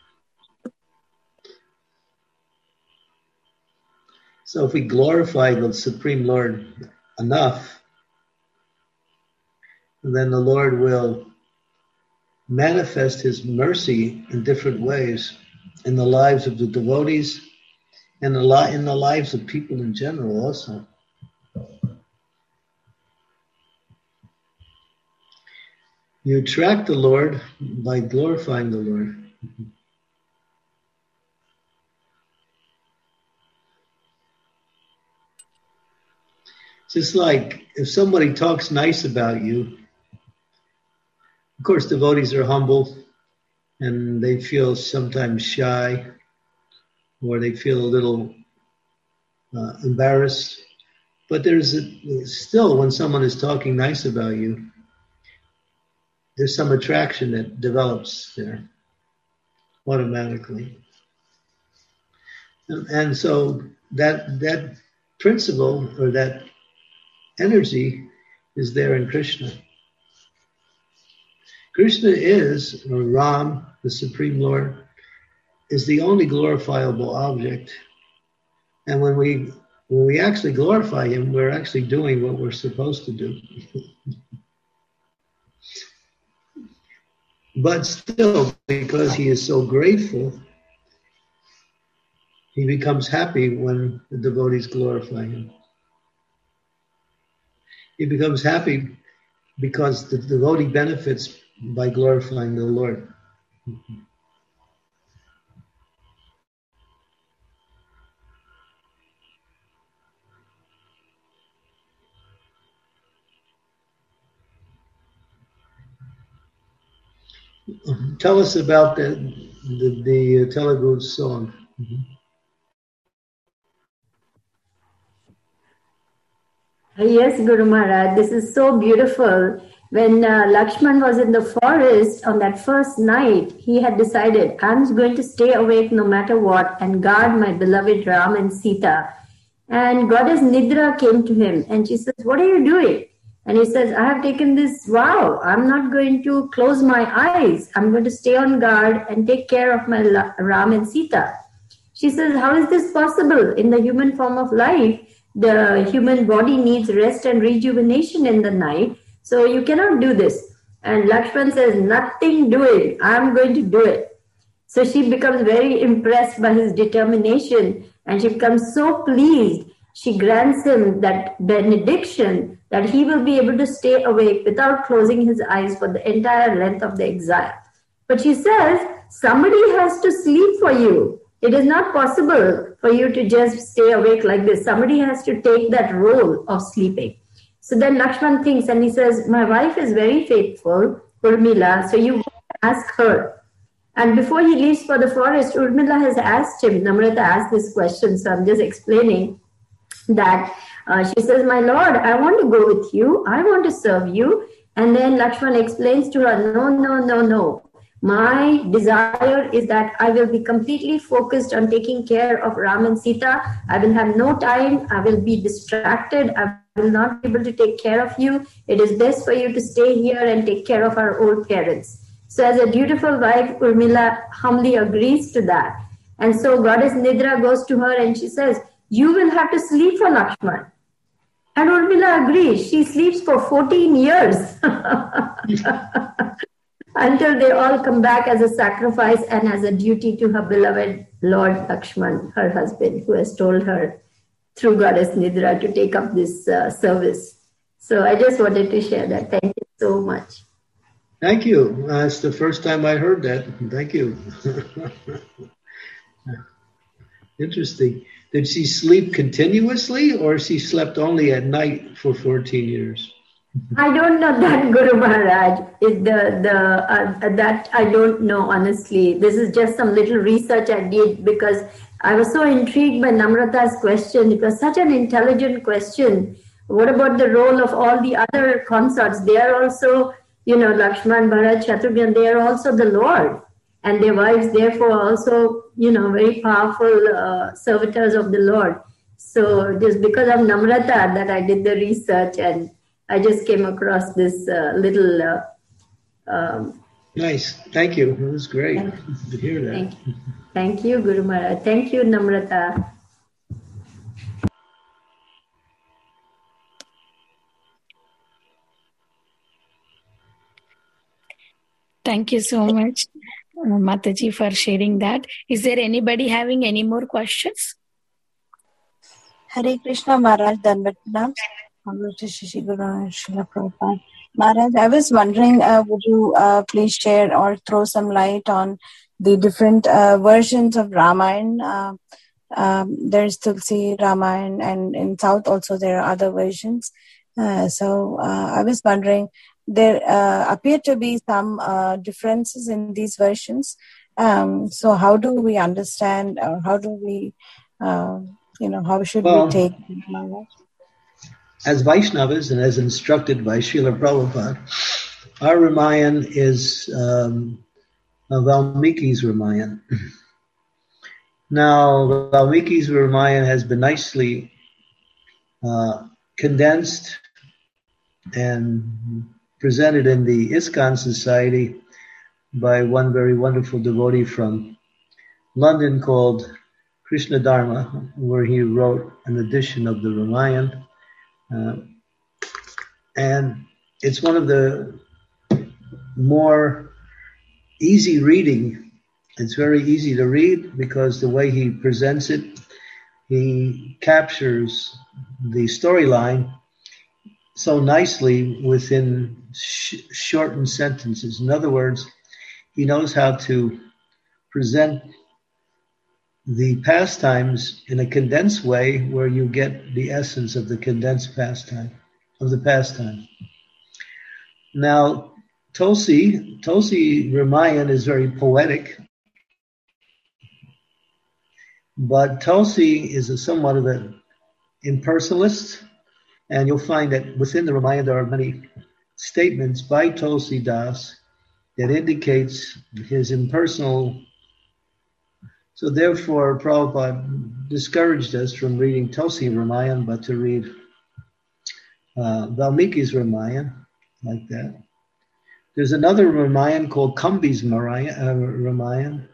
F: So if we glorify the Supreme Lord enough, then the Lord will manifest His mercy in different ways in the lives of the devotees and in the lives of people in general also. You attract the Lord by glorifying the Lord. Just like if somebody talks nice about you, of course devotees are humble and they feel sometimes shy or they feel a little embarrassed. But still, when someone is talking nice about you, there's some attraction that develops there automatically. And so that principle or that energy is there in Krishna. Krishna is, or Ram, the Supreme Lord, is the only glorifiable object. And when we actually glorify him, we're actually doing what we're supposed to do. But still, because he is so grateful, he becomes happy when the devotees glorify him. He becomes happy because the devotee benefits by glorifying the Lord. Tell us about the Telugu song.
B: Yes, Guru Maharaj, this is so beautiful. When Lakshman was in the forest on that first night, he had decided, I'm going to stay awake no matter what and guard my beloved Ram and Sita. And Goddess Nidra came to him and she says, what are you doing? And he says, I have taken this vow. I'm not going to close my eyes. I'm going to stay on guard and take care of my Ram and Sita. She says, how is this possible? In the human form of life, the human body needs rest and rejuvenation in the night. So you cannot do this. And Lakshman says, nothing doing. I'm going to do it. So she becomes very impressed by his determination and she becomes so pleased. She grants him that benediction that he will be able to stay awake without closing his eyes for the entire length of the exile. But she says, somebody has to sleep for you. It is not possible for you to just stay awake like this. Somebody has to take that role of sleeping. So then Lakshman thinks and he says, my wife is very faithful, Urmila, so you ask her. And before he leaves for the forest, Urmila has asked him, Namrata asked this question, so I'm just explaining that she says, my lord, I want to go with you. I want to serve you. And then Lakshman explains to her, no. My desire is that I will be completely focused on taking care of Ram and Sita. I will have no time. I will be distracted. I will not be able to take care of you. It is best for you to stay here and take care of our old parents. So as a dutiful wife, Urmila humbly agrees to that. And so Goddess Nidra goes to her and she says, you will have to sleep for Lakshman. And Urmila agrees. She sleeps for 14 years. Until they all come back as a sacrifice and as a duty to her beloved Lord Lakshman, her husband, who has told her through Goddess Nidra to take up this service. So I just wanted to share that. Thank you so much.
F: Thank you. It's the first time I heard that. Thank you. Interesting. Did she sleep continuously or she slept only at night for 14 years?
B: I don't know that, Guru Maharaj. That I don't know, honestly. This is just some little research I did because I was so intrigued by Namrata's question. It was such an intelligent question. What about the role of all the other consorts? They are also, Lakshman, Bharat, Shatrughan, they are also the Lord. And their wives, therefore, also, very powerful servitors of the Lord. So just because of Namrata that I did the research and I just came across this little...
F: Nice. Thank you. It was great to hear that.
B: Thank you, Guru Maharaj. Thank you, Namrata.
C: Thank you so much, Mataji, for sharing that. Is there anybody having any more questions?
J: Hare Krishna Maharaj, Danvat Pranam. Maharaj, I was wondering, would you please share or throw some light on the different versions of Ramayana? there's Tulsi Ramayana, and in South also there are other versions. So I was wondering, there appear to be some differences in these versions. So how do we understand, or how do we, how should we take Maharaj?
F: As Vaishnavas and as instructed by Srila Prabhupada, our Ramayana is Valmiki's Ramayana. Now, Valmiki's Ramayana has been nicely condensed and presented in the ISKCON Society by one very wonderful devotee from London called Krishna Dharma, where he wrote an edition of the Ramayana. And it's one of the more easy reading. It's very easy to read because the way he presents it, he captures the storyline so nicely within shortened sentences. In other words, he knows how to present the pastimes in a condensed way where you get the essence of the condensed pastime. Now, Tulsi Ramayana is very poetic, but Tulsi is somewhat of an impersonalist, and you'll find that within the Ramayana there are many statements by Tulsi Das that indicates his impersonal. So therefore, Prabhupada discouraged us from reading Tulsi Ramayana, but to read Valmiki's Ramayana, like that. There's another Ramayana called Kambi's Ramayana.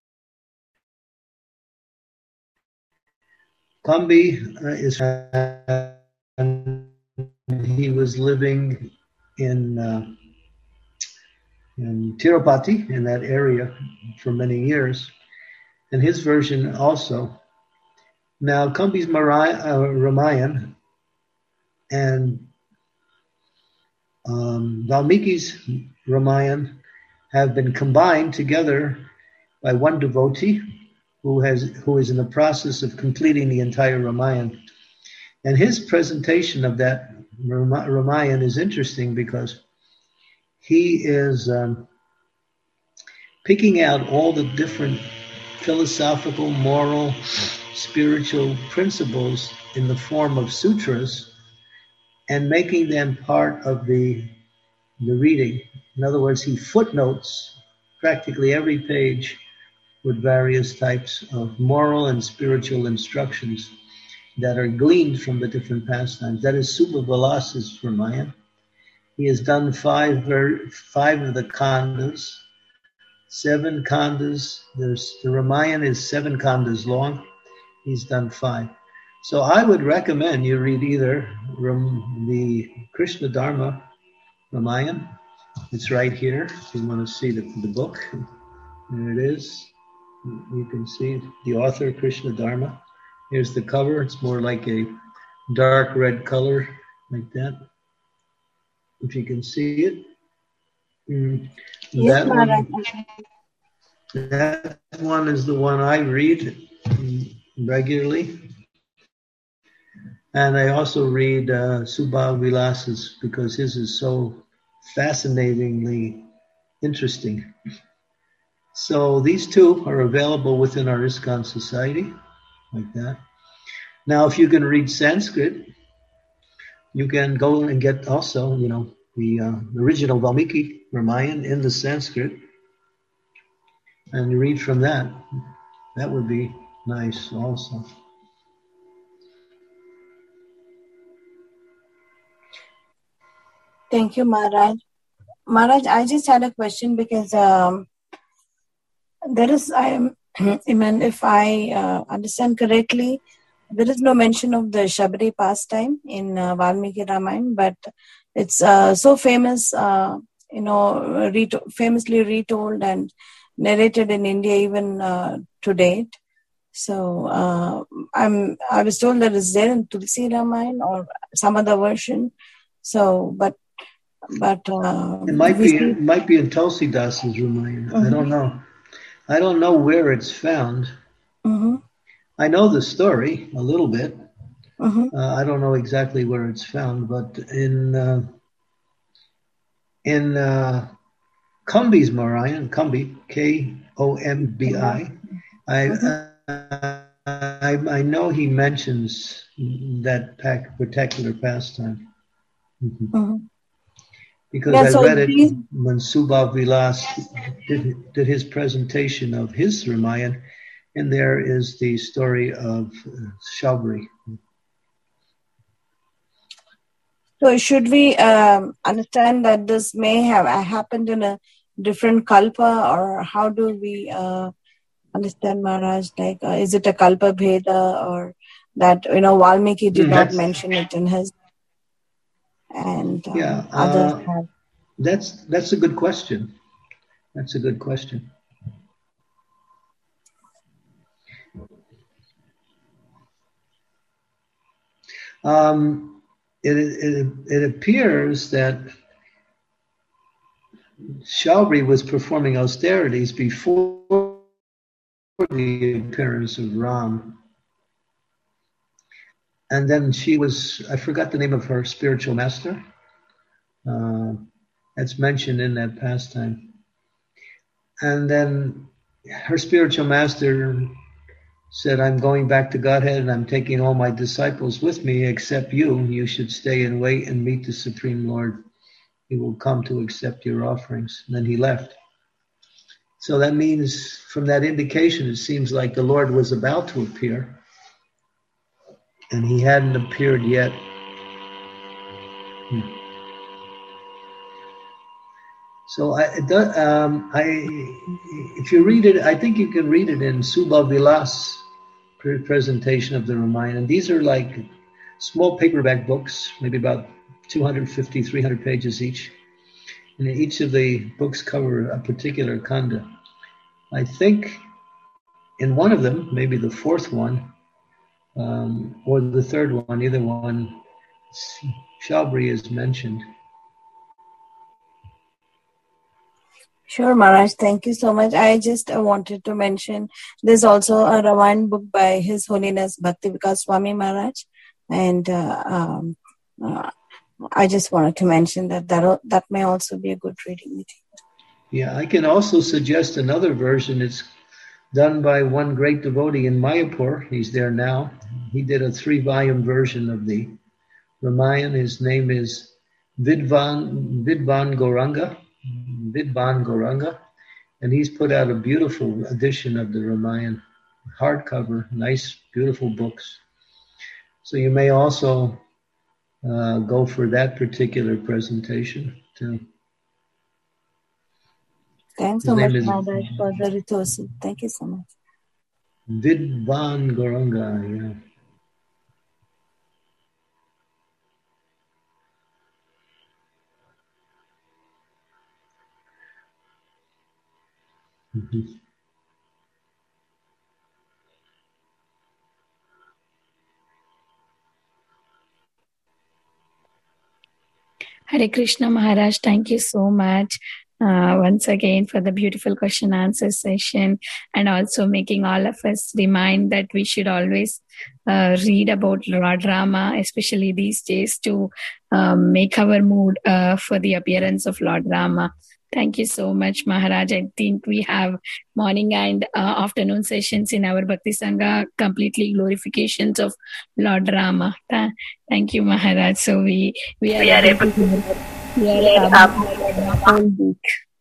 F: Kambi he was living in Tirupati, in that area, for many years, and his version also. Now, Kambi's Ramayana and Valmiki's Ramayana have been combined together by one devotee who is in the process of completing the entire Ramayana. And his presentation of that Ramayana is interesting because he is picking out all the different philosophical, moral, spiritual principles in the form of sutras and making them part of the reading. In other words, he footnotes practically every page with various types of moral and spiritual instructions that are gleaned from the different pastimes. That is Subha Vilas's Ramayana. He has done five of the kandas, 7 kandas. The Ramayana is 7 kandas long. He's done 5. So I would recommend you read either the Krishna Dharma Ramayana. It's right here. If you want to see the book, there it is. You can see the author, Krishna Dharma. Here's the cover. It's more like a dark red color, like that. If you can see it. That one is the one I read regularly. And I also read Subha Vilas's because his is so fascinatingly interesting. So these two are available within our ISKCON Society, like that. Now, if you can read Sanskrit, you can go and get also, the original Valmiki Ramayana in the Sanskrit, and you read from that. That would be nice also.
J: Thank you, Maharaj. Maharaj, I just had a question because if I understand correctly, there is no mention of the Shabri pastime in Valmiki Ramayana, but it's so famous, famously retold and narrated in India even to date. So I was told that it's there in Tulsi Ramayana or some other version. So, but
F: it might be in Tulsi Das's Ramayana. Mm-hmm. I don't know where it's found.
J: Mm-hmm.
F: I know the story a little bit.
J: Mm-hmm.
F: I don't know exactly where it's found, but in Kumbi's Narayan, Kumbi, Kombi, I know he mentions that particular pastime. Mm-hmm.
J: Mm-hmm.
F: Because I read it when Subhav Vilas did his presentation of his Ramayan, and there is the story of Shabri.
J: So should we understand that this may have happened in a different kalpa, or how do we understand, Maharaj? Like, is it a kalpa bheda, or that Valmiki did not mention it in his, and others have?
F: That's a good question. That's a good question. It appears that Shabri was performing austerities before the appearance of Ram. And then she was, I forgot the name of her spiritual master. That's mentioned in that pastime. And then her spiritual master said, I'm going back to Godhead and I'm taking all my disciples with me except you. You should stay and wait and meet the Supreme Lord. He will come to accept your offerings. And then he left. So that means from that indication, it seems like the Lord was about to appear and he hadn't appeared yet. So if you read it, I think you can read it in Subhav Vilas' presentation of the Ramayana. And these are like small paperback books, maybe about 250, 300 pages each. And each of the books cover a particular kanda. I think in one of them, maybe the fourth one, or the third one, either one, Shabri is mentioned.
J: Sure, Maharaj. Thank you so much. I just wanted to mention there's also a Ramayana book by His Holiness Bhakti Vikas Swami Maharaj. And I just wanted to mention that may also be a good reading material.
F: Yeah, I can also suggest another version. It's done by one great devotee in Mayapur. He's there now. He did a 3-volume version of the Ramayana. His name is Vidvan Gauranga. And he's put out a beautiful edition of the Ramayana, hardcover, nice, beautiful books. So you may also go for that particular presentation too.
J: Thanks so much, Maharaj, for the resources. Thank you so much.
F: Vidvan Gauranga, yeah. Mm-hmm.
C: Hare Krishna Maharaj, thank you so much once again for the beautiful question answer session, and also making all of us remind that we should always read about Lord Rama, especially these days, to make our mood for the appearance of Lord Rama. Thank you so much, Maharaj. I think we have morning and afternoon sessions in our Bhakti Sangha, completely glorifications of Lord Rama. Thank you, Maharaj. So we are able to whole week.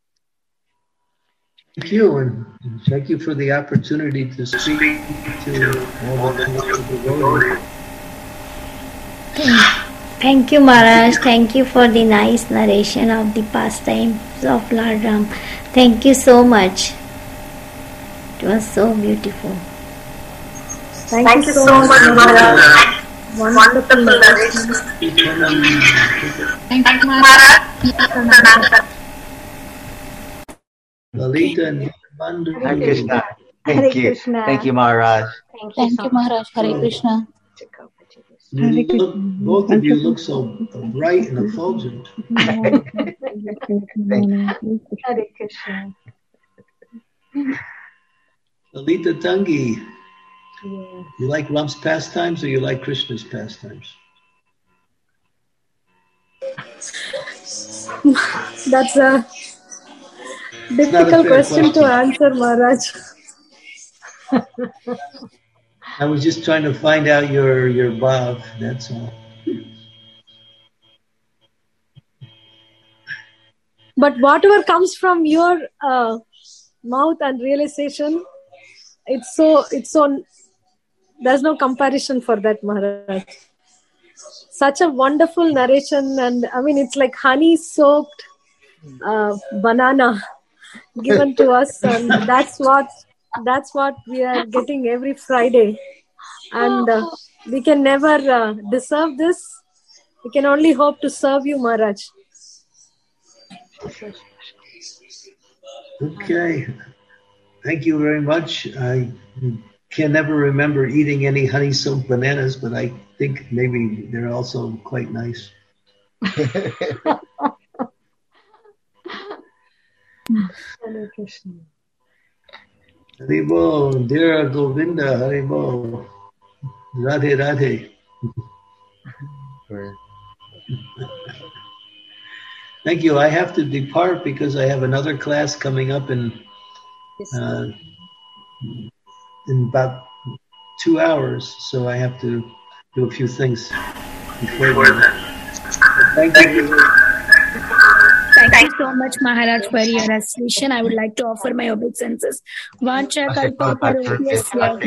F: Thank you, and thank you for the opportunity to speak to all the devotees.
B: Thank you, Maharaj. Thank you for the nice narration of the pastimes of Lord Ram. Thank you so much. It was so beautiful.
J: Thank you so much, Maharaj. Wonderful narration.
C: Thank you, Maharaj.
F: Lalita and Bandhu.
K: Hare Krishna. Thank you. Thank you, Maharaj.
H: Thank you, Maharaj. Hare Krishna.
F: Both of you look so bright and effulgent.
H: Hare Krishna.
F: Lalita Tangi. Yeah. You like Ram's pastimes or you like Krishna's pastimes?
L: That's a difficult question to answer, Maharaj.
F: I was just trying to find out your bhav, that's all.
L: But whatever comes from your mouth and realization, it's so. There's no comparison for that, Maharaj. Such a wonderful narration, and I mean, it's like honey-soaked banana given to us, and that's what we are getting every Friday, and we can never deserve this. We can only hope to serve you, Maharaj.
F: Okay, thank you very much. I can never remember eating any honey-soaked bananas, but I think maybe they're also quite nice.
L: Hare Krishna.
F: Haribo, dear Govinda, Haribo, Radhe Radhe. Thank you. I have to depart because I have another class coming up in about 2 hours, so I have to do a few things before that. Thank you.
C: Thank you so much, Maharaj, for your association. I would like to offer my obeisances. Vacha kalpatarubhyasya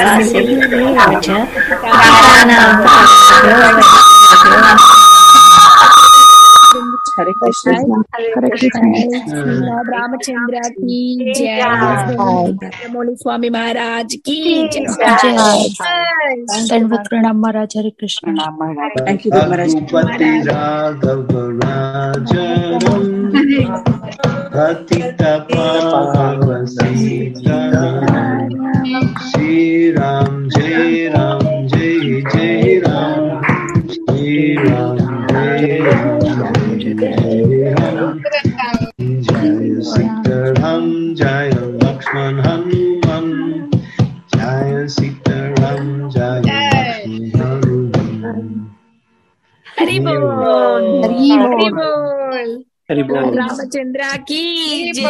J: Hare Krishna.
C: Hare Krishna. Lord Ramachandra ki jai. Chandramauli Swami Maharaj ki jai.
H: Dandavat pranam Maharaj. Hare Krishna.
J: Thank you, Maharaj.
F: Ragupati Raghavarajaram Patita Pavasitaram Shri Ram Jai Ram Jai Jai Ram Shri Ram Jai Ram Jai Ram Jaya Sitaram Jaya Lakshman Hanuman Jaya Sitaram Jaya Lakshman Hanuman.
C: Haribol.
J: Haribol.
C: Haribol. Ramachandra ki jai.